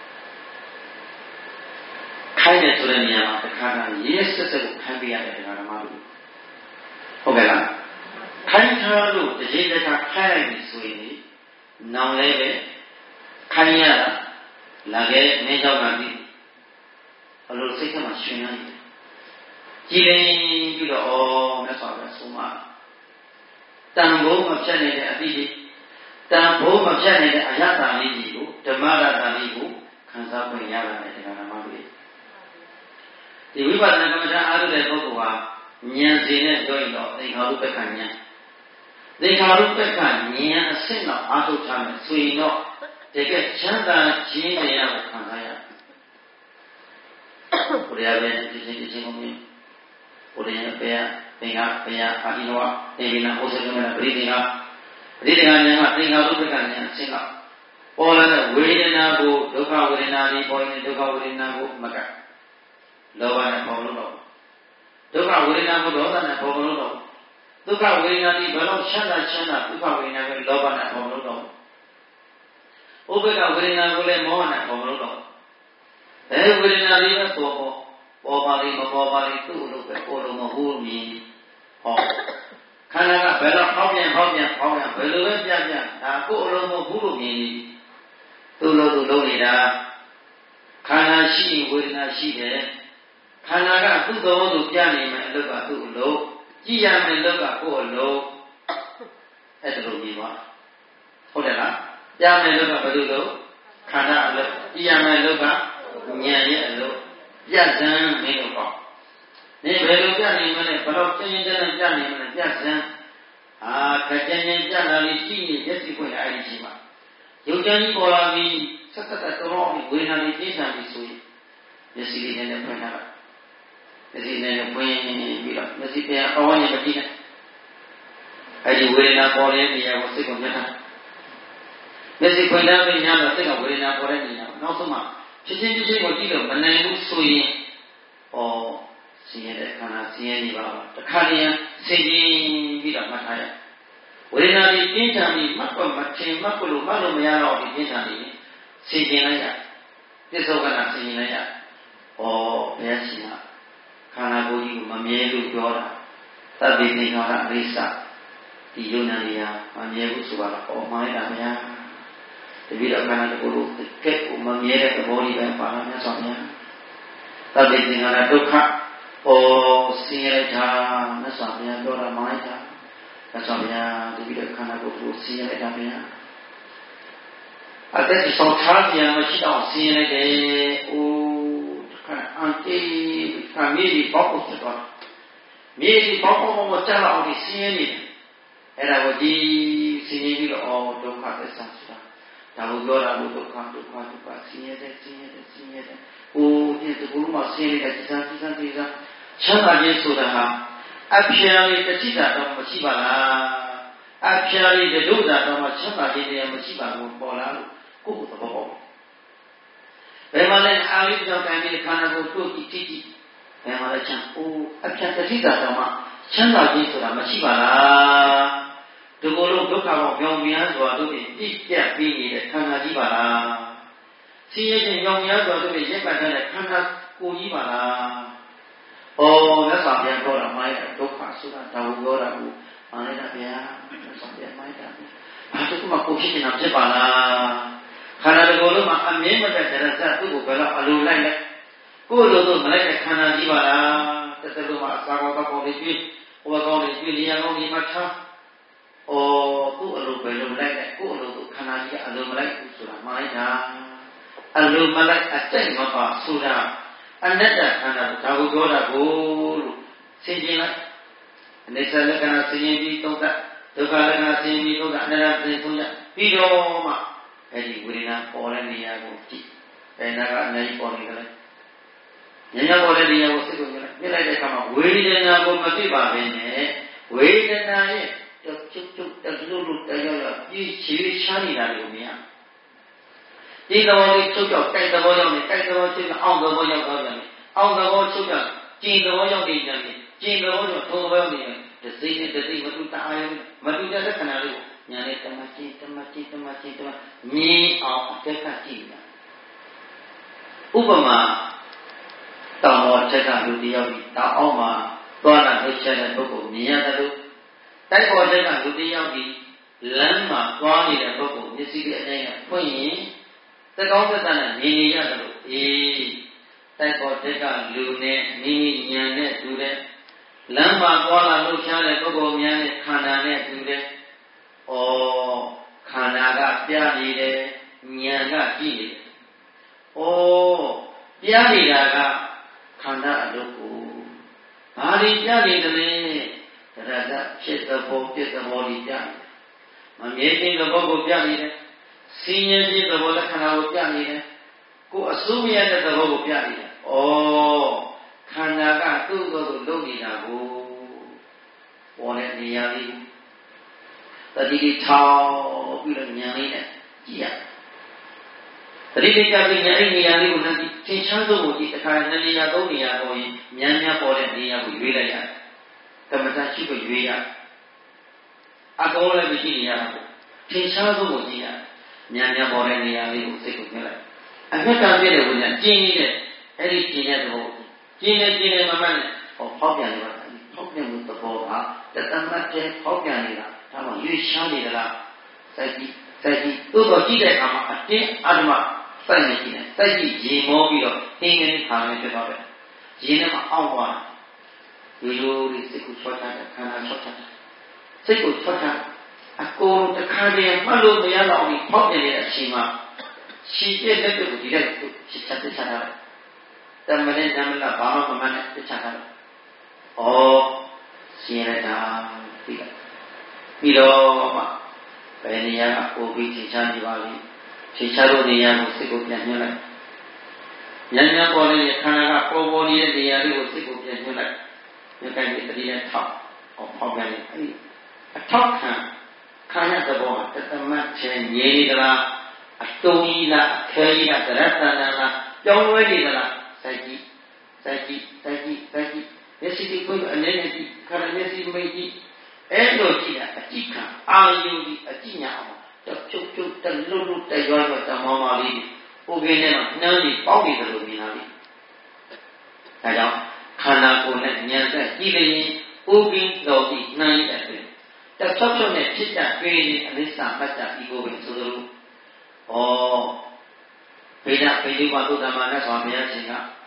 ခိုင်းတယ်ဆိုတဲ့နေရာမှာတစ်ခါကရေးစစ်စစ်ကိုခိုင်းပြရတယ်ဒီမှာဓမ္မတို့ဟုတ်ကဲ့လားခိုင်းထားလို့တကြီးတစ်ခါခိုင်းလိုက်ပြီဆိုရင်နောင်လည်းပဲခိုင်းရတာလာခဲ့မင်းကြောင့်လာပြီအလိုစိတ်ကမှရှင်နေတယ်ကြည်ရင်ပြီးတော့ဩမြတ်စွာဘုရားဆုံးမတန်ဖိုးမဖြတ်နေတဲ့အတိတ်တန်ဖိုးမဖြတ်နေတဲ့အယတ္တလေးကြီးကိုဓမ္မရတ္တလေးကိုခံစားခွင့်ရပါတယ်ဒီကဓမ္မတွေဒီဝိပဿနာကမ္မထာအားထုတ်တဲ့ပုဂ္ဂိုလ်ဟာဉာဏ်စီနဲ့ပြောရင်တော့သင်္ခါရုပ္ပကဉာဏ်သင်္ခါရုပ္ပကဉာဏ်အဆင့်တော့အားထုတ်ထားမယ်ဆိုရင်တော့တကယ်ချမ်းသာခြင်းတရားကိုခံစားရတယ်ဘုရားပဲဒီချင်းဒီချင်းကိုမြင်ဘုရားပဲသင်္ခါဘုရားအာဒီနောတေဝိနာဘုဇေကမနာပရိသင်္ခါပရိသင်္ခါဉာဏ်ကသင်္ခါရုပ္ပကဉာဏ်အဆင့်တော့ပေါ်လာတဲ့ဝေဒနာကိုဒုက္ခဝေဒနာဒီပေါ်ရင်ဒုက္ခဝေဒနာကိုမကလောဘနဲ့ပေါ်လို့တော့ဒုက္ခဝေဒနာကိုဒေါသနဲ့ပေါ်လို့တော့ဒုက္ခဝေဒနာဒီဘယ်တော့ချမ်းသာချမ်းသာဒုက္ခဝေဒနာကိုလောဘနဲ့ပေါ်လို့တော့ဥပေက္ခဝေဒနာကိုလည်းမောဟနဲ့ပေါ်လို့တော့အဲဝေဒနာလေးပဲပေါ်ပေါ်ပေါ်ပါလိမပေါ်ပါလိသူ့လိုပဲပေါ်လို့မဟုတ်မြင်ဟောခန္ဓာကဘယ်တော့ပေါက်ပြန်ပေါက်ပြန်ပေါက်ပြန်ဘယ်လိုပဲပြပြဒါကိုယ်လိုမဟုတ်လို့မြင်နေသူ့လိုသူ့လုံးနေတာခန္ဓာရှိဝေဒနာရှိတယ်ခန္ဓာကသူ့သဘောသူပြနေမယ်အလုပ်ကသူ့အလုပ်ကြည်ရမယ်အလုပ်ကကိုယ့်အလုပ်အဲ့ဒါလိုမြင်ပါဟုတ်တယ်လားပြမယ်အလုပ်ကဘယ်လိုလုပ်ခန္ဓာအလုပ်ကြည်ရမယ်အလုပ်ကဉာဏ်ရဲ့အလုပ်ပြဇံမင်းတို့ပေါ့နေဘယ်လိုပြနေမလဲဘယ်တော့ကျင်းကျင်းကျင်းပြနေမလဲပြဇံအာခက်ကျင်းကျင်းပြလာပြီးကြည့်နေရက်စီခွင့်အဲ့ဒီရှိမှာရုပ်ကြမ်းကြီးပေါ်လာပြီးဆက်ဆက်တော်တော်ဝေဒနာတွေပြင်းထန်ပြီးဆိုရင်မျက်စိလေးနဲ့ဖွင့်ထားတာမျက်စိနဲ့ဖွင့်ပြီးတော့မျက်စိပြန်အဝန်းရမကြည့်နဲ့အဲ့ဒီဝေဒနာပေါ်တဲ့နေရာကိုစိတ်ကိုမျက်နှာမျက်စိဖွင့်ထားပြီးညာတော့စိတ်ကဝေဒနာပေါ်တဲ့နေရာနောက်ဆုံးမှဖြစ်ချင်းဖြစ်ချင်းကိုကြည့်လို့မနိုင်ဘူးဆိုရင်ဩဆင်းရဲတဲ့ခန္ဓာဆင်းရဲနေပါတော့တခါတည်းဆင်ခြင်ပြီးတော့မှတ်ထားရဝေဒနာကြီးပြင်းထန်ပြီးမှတ်တော့မထင်မှတ်လို့မှတ်လို့မရတော့ဒီပြင်းထန်နေဆင်ခြင်လိုက်ရပြစ္ဆုတ်ကနာဆင်ခြင်လိုက်ရဩဘုရားရှင်ကခန္ဓာကိုယ်ကြီးကိုမမြဲလို့ပြောတာသဗ္ဗေသင်္ခါရအရိစ္စဒီယုံနာလေးဟာမမြဲဘူးဆိုပါတော့ဩမှန်လိုက်တာဗျာတပည့်တော်ခန္ဓာကိုယ်ကိုကဲ့ကိုမမြဲတဲ့သဘောလေးပဲပါလာမြတ်စွာဘုရားသဗ္ဗေသင်္ခါရဒုက္ခဩဆင်းရဲတာမြတ်စွာဘုရားပြောတာမှန်လိုက်တာမြတ်စွာဘုရားတပည့်တော်ခန္ဓာကိုယ်ကိုဆင်းရဲတာဗျာအသက်ဆောင်ထားပြန်မရှိတော့ဆင်းရဲတယ်ဩအန်တီကမြေကြီးပေါက်ဖို့ဆိုတော့မြေကြီးပေါက်ဖို့မတက်တော့ဒီဆင်းရဲနေတယ်အဲ့ဒါကိုဒီဆင်းရဲပြီးတော့အော်ဒုက္ခသစ္စာဆိုတာဒါကိုပြောတာလို့ဒုက္ခဒုက္ခဒုက္ခဆင်းရဲတဲ့ဆင်းရဲတဲ့ဆင်းရဲတဲ့ဟိုဒီဒီဘုရားမှာဆင်းရဲတဲ့စိတ်စိတ်စိတ်စိတ်ချမ်းသာခြင်းဆိုတာဟာအဖျားလေးတတိတာတော့မရှိပါလားအဖျားလေးဒုဒ္ဒတော့မှချမ်းသာခြင်းတရားမရှိပါဘူးပေါ်လာလို့ကိုယ့်ကိုယ်သဘောပေါက်ဘယ်မှာလဲအာရိတောင်တိုင်းခန္ဓာကိုယ်တို့ကြည့်ကြည့်ဘယ်မှာလဲချမ်းအိုးအပြတ်တတိတာတော့မှချမ်းသာခြင်းဆိုတာမရှိပါလားဒီကိုယ်လုံးဒုက္ခပေါင်းပြောင်းပြန်စွာတို့ပြည့်ပြတ်ပြီးနေတဲ့ခန္ဓာကြီးပါလားဆင်းရဲခြင်းကြောင့်များစွာတို့ရဲ့ရက်ပတ်တဲ့ခန္ဓာကိုယ်ကြီးပါလားဩမြတ်စွာဘုရားပြောတာမိုင်းဒုက္ခဆိုတာဒါကိုပြောတာကိုမှန်လိုက်တာဗျာမြတ်စွာဘုရားမိုင်းတာဘာတစ်ခုမှကိုဖြစ်နေတာဖြစ်ပါလားခန္ဓာတစ်ခုလုံးမှာအမြင်မတတ်တဲ့ဇတ်သူ့ကိုဘယ်တော့အလိုလိုက်လဲကိုယ်လိုလိုမလိုက်တဲ့ခန္ဓာကြီးပါလားတစ်စလုံးမှာအစာကောင်းကောင်းလေးတွေ့ဟိုကောင်းလေးတွေ့နေရကောင်းဒီမှာချာဩကိုယ်အလိုပဲလိုလိုက်တဲ့ကိုယ်အလိုကိုခန္ဓာကြီးကအလိုမလိုက်ဘူးဆိုတာမှားလိုက်တာအလိုမလိုက်အတိတ်မပါဆိုတာအနတ္တခန္ဓာဒါကိုပြောတာကိုလို့ဆင်ခြင်လိုက်အနေဆလက္ခဏာဆင်ခြင်ပြီးသုံးသပ်ဒုက္ခလက္ခဏာဆင်ခြင်ပြီးသုံးသပ်အနတ္တဆင်သုံးရပြီးတော့မှအဲ့ဒီဝေဒနာပေါ်တဲ့နေရာကိုကြည့်။အဲ့ဒါကအများကြီးပေါ်နေကြတယ်။ဉာဏ်ရောက်ပေါ်တဲ့နေရာကိုစိတ်ကိုမြင်လိုက်မြင်လိုက်တဲ့အခါမှာဝေဒနာကိုမသိပါဘဲနဲ့ဝေဒနာရဲ့ chút chút lúc lúc tới rồi như chỉ sáng là điều gì đi đâu đi chút chút cái đâu rồi cái đâu chút ông đâu rồi đâu rồi ông đâu rồi chút chút chỉ đâu rồi đi rồi chỉ đâu rồi thôi rồi đi rồi gì này gì mà chúng ta ai mà chúng ta rất là nhiều nhà này tâm chi tâm chi tâm chi tâm nhị ông cái cái gì Upama tao mò chạy ra lối đi đi tao ông mà toàn là người chạy ra phố cổ miếng ra luôn tại có chạy ra lối đi đi lần mà toàn đi ra phố cổ như xí cái này là phơi nhỉ tại có cái ta là nhìn nhìn ra luôn ý tại có chạy ra lối này nhìn nhìn này chú đấy lần mà toàn là lối chạy ra phố cổ miếng này khán giả này chú đấy ô khán giả cả bia đi đấy nhìn cả gì đấy ô bia đi ra khán giả lúcဘာတွေကြနေတယ်လဲတရားကဖြစ်တဲ့ဘောဖြစ်တဲ့ဘောတွေကြမမြဲခြင်းတဲ့ဘောကိုပြနေတယ်စီးရဲခြင်းတဲ့ဘောလက္ခဏာကိုပြနေတယ်ကိုယ်အစိုးမရတဲ့သဘောကိုပြနေတယ်ဩခန္ဓာကသူ့ကိုယ်ကိုလုံနေတာကိုပေါ်တဲ့နေရာလေးတတိတိထောက်ပြီးတော့ဉာဏ်လေးနဲ့ကြည့်ရတတိတိကြပြီးဉာဏ်နေရာလေးကိုလည်းသင်္ချမ်းဆုံးကိုဒီတစ်ခါနှစ်နေရာသုံးနေရာပေါ်ရင်ဉာဏ်များပေါ်တဲ့နေရာကိုရွေးလိုက်ရတယ်။ကမ္မဋ္ဌာန်းရှိကိုရွေးရအကောလည်းမရှိနေရတာပေါ့။သင်္ချမ်းဆုံးကိုကြည့်ရဉာဏ်များပေါ်တဲ့နေရာလေးကိုစိတ်ကိုမြင်လိုက်။အမြတ်တမ်းပြည့်တဲ့ဝိညာဉ်ကျင်းနေတဲ့အဲ့ဒီကျင်းတဲ့သဘောကျင်းနေကျင်းနေမှမှနဲ့ဟောဖောက်ပြန်နေတာဖောက်ပြန်မှုသဘောကတသမတ်တဲ့ဖောက်ပြန်နေတာဒါမှရွေးချမ်းနေသလားစိုက်ကြည့်စိုက်ကြည့်သို့တော့ကြည့်တဲ့အခါမှာအတင်းအဓမ္မစိုက်နေကြည့်တယ်စိုက်ကြည့်ရေမောပြီးတော့အင်းငင်းထားနေဖြစ်သွားတယ်ရေနဲ့မှအောင့်သွားဒီလိုဒီစိတ်ကိုချောချတဲ့ခန္ဓာချောချတဲ့စိတ်ကိုချောချအကိုတခါတည်းမှတ်လို့မရတော့ဘူးဖောက်နေတဲ့အချိန်မှာရှိတဲ့လက်ကိုဒီလက်ကိုချစ်ချတဲ့ချတာတမနဲ့နမလာဘာမှမမှန်တဲ့ချတာဩရှင်ရတာဒီကပြီးတော့မှဘယ်နေရာကပို့ပြီးသင်ချနေပါလိမ့်သင်ချလို့နေရာကိုစိတ်ကိုပြန်ညွှန်လိုက်ဉာဏ်များပေါ်နေတဲ့ခန္ဓာကပေါ်ပေါ်နေတဲ့နေရာလေးကိုစိတ်ကိုပြန်ညွှန်လိုက်ညွှန်တိုင်းတတိယထောက်အောင်ဖောက်ပြန်နေအဲဒီအထောက်ခံခန္ဓာသဘောတသမတ်ချင်းငြိမ်နေသလားအတုံးကြီးလားအခဲကြီးလားသရတ္တနာလားပြောင်းလဲနေသလားစိုက်ကြည့်စိုက်ကြည့်စိုက်ကြည့်စိုက်ကြည့်မျက်စိကိုအနေနဲ့ကြည့်ခန္ဓာမျက်စိမိတ်ကြည့်အဲ့လိုကြည့်တာအကြည့်ခံအာယုဒီအကြည့်ညာအောင်တဖြုတ်ဖြုတ်တလွတ်လွတ်တရွာရွာတမောမောလေးဥပ္ပေနဲ့မှနှမ်းပြီးပေါက်နေတယ်လို့မြင်လာပြီဒါကြောင့်ခန္ဓာကိုယ်နဲ့ဉာဏ်သက်ကြည့်လျင်ဥပ္ပိတော်ပြီးနှမ်းရတဲ့တဖြုတ်ဖြုတ်နဲ့ဖြစ်တဲ့တွေ့ရင်အနိစ္စမတ္တဤကိုပဲဆိုလိုဩဗေဒဗေဒဝသုတ္တမနဲ့ဆိုဘုရားရှင်က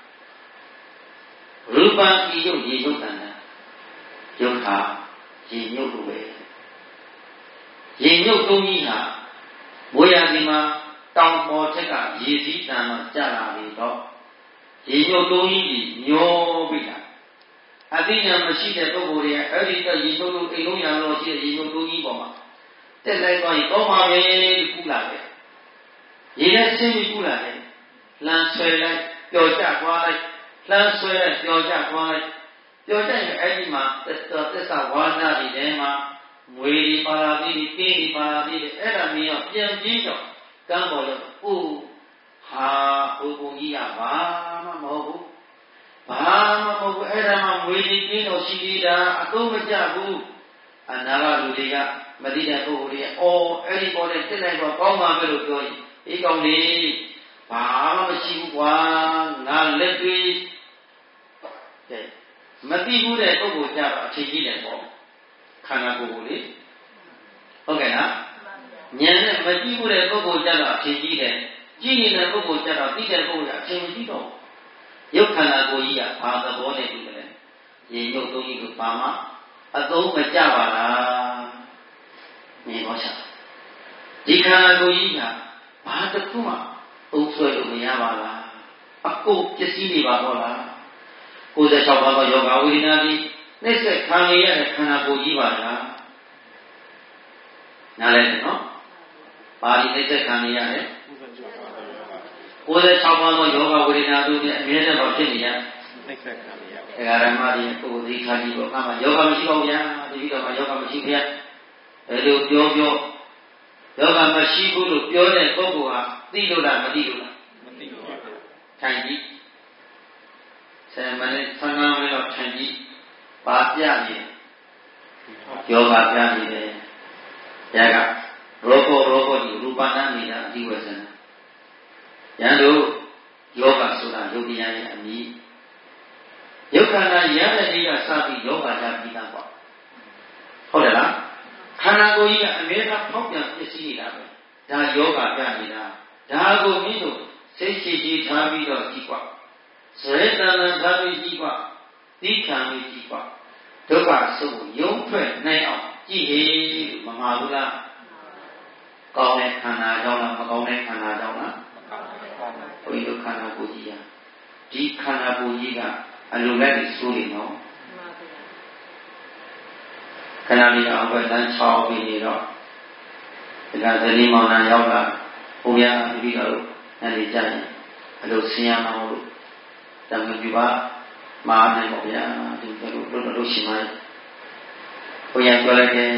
ရူပံဤယုတ်ဤယုတ်တဏ္ဍယုတ်ခါရေမြုပ်လို့ပဲရေမြုပ်သုံးကြီးဟာမိုးရာသီမှာတောင်ပေါ်ထက်ကရေစည်းတန်တော့ကျလာပြီတော့ရေမြုပ်သုံးကြီးကြီးညှောပြီးတာအသိဉာဏ်မရှိတဲ့ပုဂ္ဂိုလ်တွေကအဲ့ဒီတော့ရေမြုပ်လို့အိမ်လုံးရံလို့ရှိတဲ့ရေမြုပ်သုံးကြီးပေါ်မှာတက်လိုက်တော့ရင်ကောင်းပါပဲကူလာတယ်ရေနဲ့ဆင်းပြီးကူလာတယ်လမ်းဆွဲလိုက်ပျော်ကျသွားလိုက်လမ်းဆွဲလိုက်ပျော်ကျသွားလိုက်ပြောတဲ့အဲ့ဒီမှာသစ္စာသစ္စာဝါဒတွေထဲမှာငွေဒီပါလာပြီးတင်းဒီပါလာပြီးအဲ့ဒါမျိုးကပြန်ပြီးတော့ကံပေါ်လို့အိုးဟာဘုံဘုံကြီးကဘာမှမဟုတ်ဘူးဘာမှမဟုတ်ဘူးအဲ့ဒါမှငွေဒီတင်းတော့ရှိသေးတာအသုံးမကျဘူးအနာဂတ်လူတွေကမသိတဲ့ပုဂ္ဂိုလ်တွေကအော်အဲ့ဒီပေါ်တဲ့တက်လိုက်တော့ကောင်းပါပဲလို့ပြောရင်ဒီကောင်လေးဘာမှမရှိဘူးကွာငါလက်တွေတဲ့မသိဘူးတဲ့ပုဂ္ဂိုလ်ကြတော့အချိန်ကြီးတယ်ပေါ့ခန္ဓာကိုယ်ကိုလေဟုတ်ကဲ့လားဉာဏ်နဲ့မသိဘူးတဲ့ပုဂ္ဂိုလ်ကြတော့အချိန်ကြီးတယ်ကြည့်နေတဲ့ပုဂ္ဂိုလ်ကြတော့သိတဲ့ပုဂ္ဂိုလ်ကအချိန်မရှိတော့ရုပ်ခန္ဓာကိုယ်ကြီးကဘာသဘောနဲ့ဒီလဲရေရုပ်သုံးကြီးကိုဘာမှအသုံးမကျပါလားမြင်တော့ချက်ဒီခန္ဓာကိုယ်ကြီးကဘာတစ်ခုမှသုံးဆွဲလို့မရပါလားအကုန်ပစ္စည်းတွေပါတော့လားကိုယ်သက်၆ပါးသောယောဂဝေဒနာသည်နှိစ္စခံရတဲ့ခန္ဓာကိုယ်ကြီးပါလားနားလည်တယ်နော်ပါဠိနှိစ္စခံရတဲ့ကိုယ်သက်၆ပါးသောယောဂဝေဒနာတို့နဲ့အမြဲတမ်းဖြစ်နေရနှိစ္စခံရအဲဒါဓမ္မကြီးကိုယ်ကိုယ်သိထားကြည့်တော့အမှယောဂမရှိပါဘူးဗျာဒီပြီးတော့မှယောဂမရှိဗျာအဲလိုပြောပြောယောဂမရှိဘူးလို့ပြောတဲ့ပုဂ္ဂိုလ်ဟာသိလို့လားမသိလို့လားမသိဘူးထိုင်ကြည့်ဆယ်မိနစ်ဆယ်၅မိနစ်လောက်ထိုင်ကြည့်ပါပြရင်ယောဂပြနေတယ်ဒါကရောဘောရောဘောဒီရူပနာနေတာအတိဝဇ္ဇနာယံတို့ယောဂဆိုတာယုတ်တရားရဲ့အမည်ယုတ်ခန္ဓာရတဲ့နေ့ကစပြီးယောဂကြပြီးသားပေါ့ဟုတ်တယ်လားခန္ဓာကိုယ်ကြီးကအမြဲတမ်းဖောက်ပြန်ပစ္စည်းနေတာပဲဒါယောဂပြနေတာဒါကိုမင်းတို့စိတ်ရှိရှိထားပြီးတော့ကြည့်ကွာဇေတနာထားပြီးကြည့်ကွာသိခံပြီးကြည့်ကွာဒုက္ခဆုပ်ရုံးထွက်နိုင်အောင်ကြည့်ဟေလို့မမှာဘူးလားကောင်းတဲ့ခန္ဓာကြောင့်လားမကောင်းတဲ့ခန္ဓာကြောင့်လားဘုရားတို့ခန္ဓာကိုယ်ကြီးဟာဒီခန္ဓာကိုယ်ကြီးကအလိုလိုက်ပြီးဆိုးနေနော်ခဏလေးအောင်ပဲတန်းချောင်းပြီးနေတော့ဒီကဇနီးမောင်နှံရောက်လာဘုရားတပည့်တော်တို့အဲ့ဒီကြရင်အလိုဆင်းရမအောင်လို့တမန်ကျပါမာနိုင်ပါဗျာဒီလိုတို့တို့ရှိမှဘုရားပြောလိုက်တယ်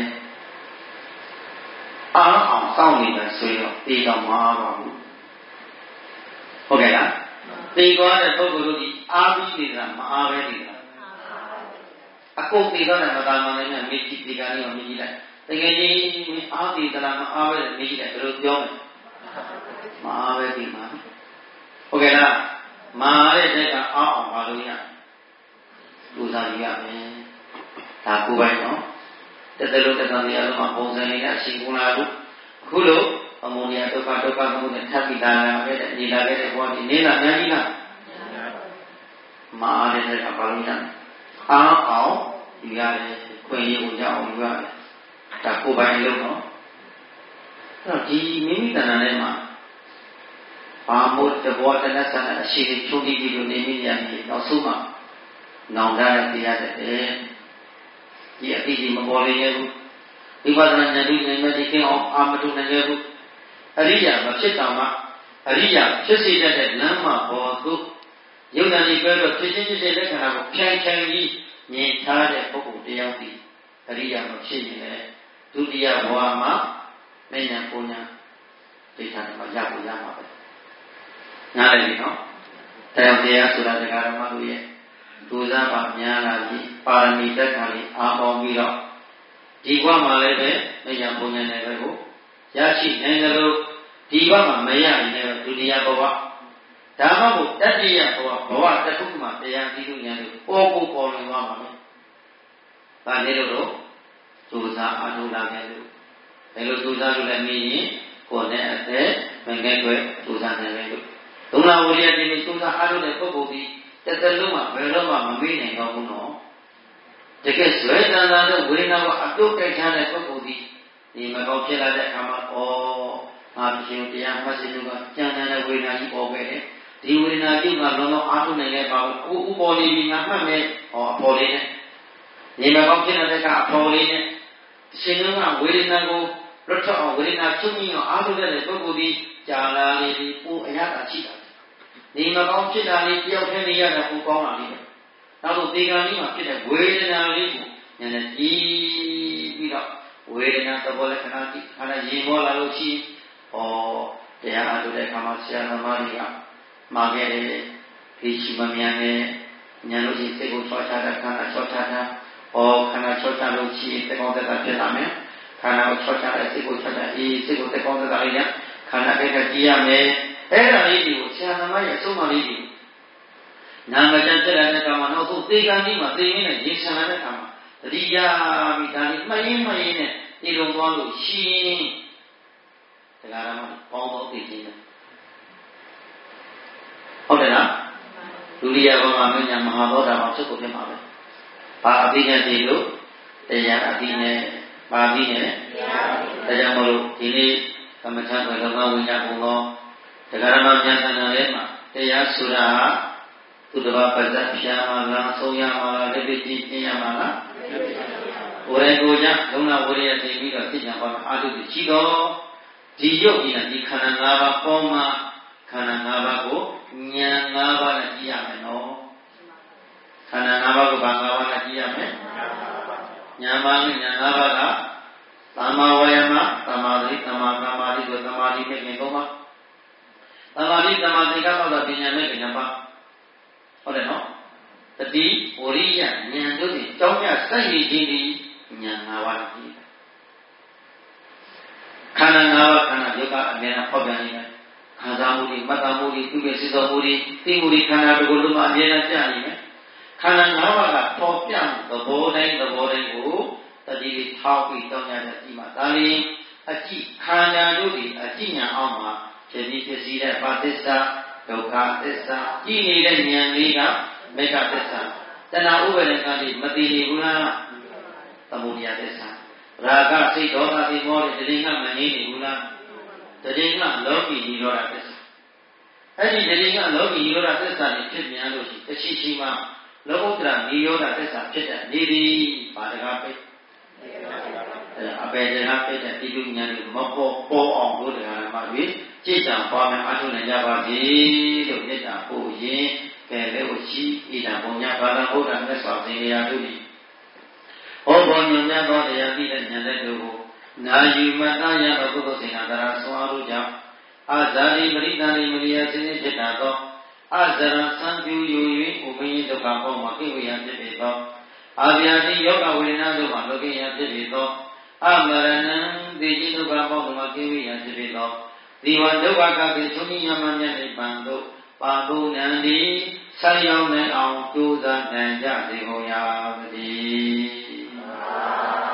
အားအောင်စောင့်နေတာဆိုရင်တေးတော့မအားပါဘူးဟုတ်ကဲ့လားတေးသွားတဲ့ပုဂ္ဂိုလ်တို့ဒီအားပြီးနေတာမအားပဲနေတာအကုတ်တေးတော့လည်းမသာမှလည်းမေ့ကြည့်ဒီကနေ့မှမေ့ကြည့်လိုက်တကယ်ကြီးအားတေးသလားမအားပဲမေ့ကြည့်လိုက်ဘယ်လိုပြောမလဲမအားပဲဒီမှာဟုတ်ကဲ့လားမာတဲ့တက်ကအောက်အောင်ပါလို့ရလူစားရမယ်ဒါကိုယ်ပိုင်နော်တက်တယ်လို့တက်တယ်ရလို့ပုံစံလေးကအရှိကုန်လာလို့အခုလို့အမိုနီယာဒုက္ခဒုက္ခမှုနဲ့ထပ်ပြီးလာခဲ့တဲ့နေလာခဲ့တဲ့ဘဝဒီနေလာများကြီးလားမာတဲ့တက်ကပါလို့ရအောက်အောင်ယူရတယ်ခွင့်ရကိုရအောင်ယူရတယ်ဒါကိုယ်ပိုင်လို့နော်အဲ့တော့ဒီမိမိတဏ္ဍာနဲ့မှာဘာမို့တဘောတနတ်ဆန္ဒအရှိကြီးချုပ်ပြီးလို့နေမိရပြီနောက်ဆုံးမှနောင်တရတရားတဲ့ဒီအတိအကျမပေါ်ရဘူးဝိပဿနာဉာဏ်ကြီးဉာဏ်မဲ့ဒီကင်းအောင်အာမတုနိုင်ရဘူးအရိယာမဖြစ်တော်မှာအရိယာဖြစ်စေတတ်တဲ့လမ်းမှာပေါ်သူယုံနာကြီးပြောတော့ဖြစ်ချင်းဖြစ်တဲ့လက္ခဏာကိုဖြန့်ဖြန့်ကြီးမြင်ထားတဲ့ပုဂ္ဂိုလ်တယောက်ဒီအရိယာမဖြစ်ရင်လည်းဒုတိယဘဝမှာမဉ္ဇဉ်ပုံညာဒိဋ္ဌာမှာရဖို့ရမှာပဲနားလည်ပြီနော်တရားတရားဆိုတာဒကာဓမ္မတို့ရဲ့ဒုစရပါများလာပြီးပါရမီတက်ခံလေးအားပေါင်းပြီးတော့ဒီဘဝမှာလည်းပဲမဉ္ဇဉ်ပုံညာနဲ့ပဲကိုရရှိနိုင်တယ်လို့ဒီဘဝမှာမရရင်လည်းဒုတိယဘဝဒါမှမဟုတ်တတိယဘဝဘဝတစ်ခုမှတရားသိလို့ဉာဏ်လို့ပေါ်ကိုပေါ်လွင်သွားမှာပဲဒါလေးလို့ဒုစရအားထုတ်လာတယ်လို့ဘယ်လိုဒုစရလို့လည်းမြင်ရင်ကိုယ်နဲ့အသက်မငဲ့ွယ်ဒုစရနိုင်တယ်လို့ဒုံလာဝိရိယတိဒုစရအားထုတ်တဲ့ပုဂ္ဂိုလ်ဒီတစ်သက်လုံးမှာဘယ်တော့မှမမေ့နိုင်တော့ဘူးနော်တကယ်ဇွဲတန်တာတဲ့ဝေဒနာကိုအတုတ်တိုက်ထားတဲ့ပုဂ္ဂိုလ်ဒီဒီမကောင်းဖြစ်လာတဲ့အခါမှာဩငါပြင်တရားမှတ်စဉ်ကကြံတဲ့ဝေဒနာကြီးပေါ်ခဲ့တယ်ဒီဝေဒနာကြီးကလုံးလုံးအားထုတ်နိုင်တဲ့ပါဘူးအခုဥပေါ်နေပြီငါမှတ်မယ်ဟောအပေါ်လေးနဲ့ဒီမကောင်းဖြစ်လာတဲ့ကအပေါ်လေးနဲ့ရှင်ကဝေဒနာကိုလွတ်ထွက်အောင်ဝေဒနာချုပ်ငြိမ်းအောင်အားထုတ်တဲ့ပုဂ္ဂိုလ်ဒီကြာလာနေပြီပိုအရသာရှိတာဒီမကောင်းဖြစ်တာလေးတယောက်တည်းနေရတာပိုကောင်းလာလိမ့်မယ်နောက်တော့ဒီကံလေးမှာဖြစ်တဲ့ဝေဒနာလေးကိုဉာဏ်နဲ့ကြည့်ပြီးတော့ဝေဒနာသဘောလက္ခဏာကြည့်ခန္ဓာရင်ပေါ်လာလို့ရှိဟောတရားအားထုတ်တဲ့အခါမှာဆရာသမားတွေကမှာခဲ့တဲ့ဒီရှိမမြန်နဲ့ဉာဏ်လို့ရှိစိတ်ကိုချောချတာခန္ဓာချောချတာဟောခန္ဓာချောချလို့ရှိသကောင်းသက်သာဖြစ်လာမယ်ခန္ဓာကိုချောချတဲ့စိတ်ကိုချောချအေးစိတ်ကိုသကောင်းသက်သာလေးနဲ့ခန္ဓာအဲ့ဒါကြည့်ရမယ်အဲ့ဒါလေးကိုဆရာသမားရဲ့အဆုံးအမလေးကိုနာမကျတက်လာတဲ့အခါမှာနောက်ဆုံးသေကံကြီးမှာသေရင်းနဲ့ရေဆန်လာတဲ့အခါမှာတတိယပြီးဒါလေးမှတ်ရင်းမှတ်ရင်းနဲ့ဒီလိုသွားလို့ရှိရင်တရားဓမ္မပေါင်းတော့သိခြင်းနဲ့ဟုတ်တယ်လားဒုတိယဘဝမှာမညာမဟာသောတာပန်ဖြစ်ကိုဖြစ်မှာပဲဘာအပိညာတိလို့တရားအပိနဲ့ဘာအပိနဲ့တရားကြောင့်မလို့ဒီနေ့သမထဘယ်လိုမှဝင်ရကုန်တော့တရားဓမ္မဉာဏ်သဏ္ဍာန်ထဲမှာတရားဆိုတာသူတစ်ပါးပါဇက်ဖြာမှာလားဆုံးရမှာလားလက်တွေ့ကြည့်ရမှာလားဝေကိုကြလုံးလာဝေရသိပြီးတော့သိကြပါမှာအာထုရှိတော့ဒီရုပ်ကြီးနဲ့ဒီခန္ဓာ၅ပါးပေါ်မှာခန္ဓာ၅ပါးကိုဉာဏ်၅ပါးနဲ့ကြည့်ရမယ်နော်ခန္ဓာ၅ပါးကိုဘာ၅ပါးနဲ့ကြည့်ရမလဲဉာဏ်ပါးနဲ့ဉာဏ်၅ပါးကဘသမ္မာဝါယာမသမ္မာသတိသမ္မာကမ္မာတိဆိုသမ္မာတိမဲ့ခင်သုံးပါသမ္မာတိသမ္မာသင်္ကပ္ပဆိုပညာမဲ့ခင်နှစ်ပါးဟုတ်တယ်နော်တတိဝရိယဉာဏ်တို့ဖြင့်ကြောင်းကြစိုက်ရည်ခြင်းသည်ဉာဏ်၅ပါးရှိတယ်ခန္ဓာ၅ပါးခန္ဓာယုတ်ကအမြဲတမ်းဖောက်ပြန်နေတယ်ခံစားမှုတွေမှတ်သားမှုတွေပြုခဲ့စိတ်တော်မှုတွေသိမှုတွေခန္ဓာတစ်ခုလုံးမှာအမြဲတမ်းကြာနေတယ်ခန္ဓာ၅ပါးကပေါ်ပြမှုသဘောတိုင်းသဘောတိုင်းကိုတတိလေးထောက်ပြီးတောင်းရတဲ့အကြည့်မှာဒါလေးအကြည့်ခန္ဓာတို့ဒီအကြည့်ဉာဏ်အောင်မှာဖြစ်ပြီးဖြစ်စီတဲ့ပါသစ္စာဒုက္ခသစ္စာကြည့်နေတဲ့ဉာဏ်လေးကမေဃသစ္စာတဏှာဥပါဒကတိမသိနေဘူးလားသမုဒယသစ္စာရာဂစိတ်ဒေါသတိမောတဲ့တတိကမငြိနေဘူးလားတတိကလောကီនិရောဓသစ္စာအဲ့ဒီတတိကလောကီនិရောဓသစ္စာတွေဖြစ်ပြန်လို့ရှိတချိရှိမှလောကုတ္တရာនិရောဓသစ္စာဖြစ်တဲ့နေသည်ဘာတကားပိတ်အပေတကားပိတ်တဲ့ဒီလူညာတွေမပေါ်ပေါ်အောင်လို့တရားဓမ္မတွေကြည်တံပွားများအထုနိုင်ကြပါစေလို့မေတ္တာပို့ရင်ကဲလေဝရှိဣဒံဘုံညာဘာသာဘုရားမြတ်စွာဘုရားတို့သည်ဟောပေါ်ညွန်များသောတရားသိတဲ့ဉာဏ်တဲ့တို့ကိုနာယူမသားရသောပုဂ္ဂိုလ်စေနာတရားဆွမ်းအားတို့ကြောင့်အာဇာတိပရိသန္တိမရိယစင်းစင်းဖြစ်တာသောအာဇရံသံပြုယူ၍ဥပင်းဒုက္ခပေါင်းမှာကိဝေယဖြစ်ပေသောအာဗျာတိယောဂဝေဒနာတို့မှာလောကိယဖြစ်ပေသောအမရဏံသေခြင်းဒုက္ခပေါင်းမှာကိဝေယဖြစ်ပေသောဒီဝဒုက္ခကပိသုညယမမြတ်နိဗ္ဗာန်တို့ပါတုဏံဒီဆက်ရောက်နိုင်အောင်ကြိုးစားနိုင်ကြစေကုန်ရာမည်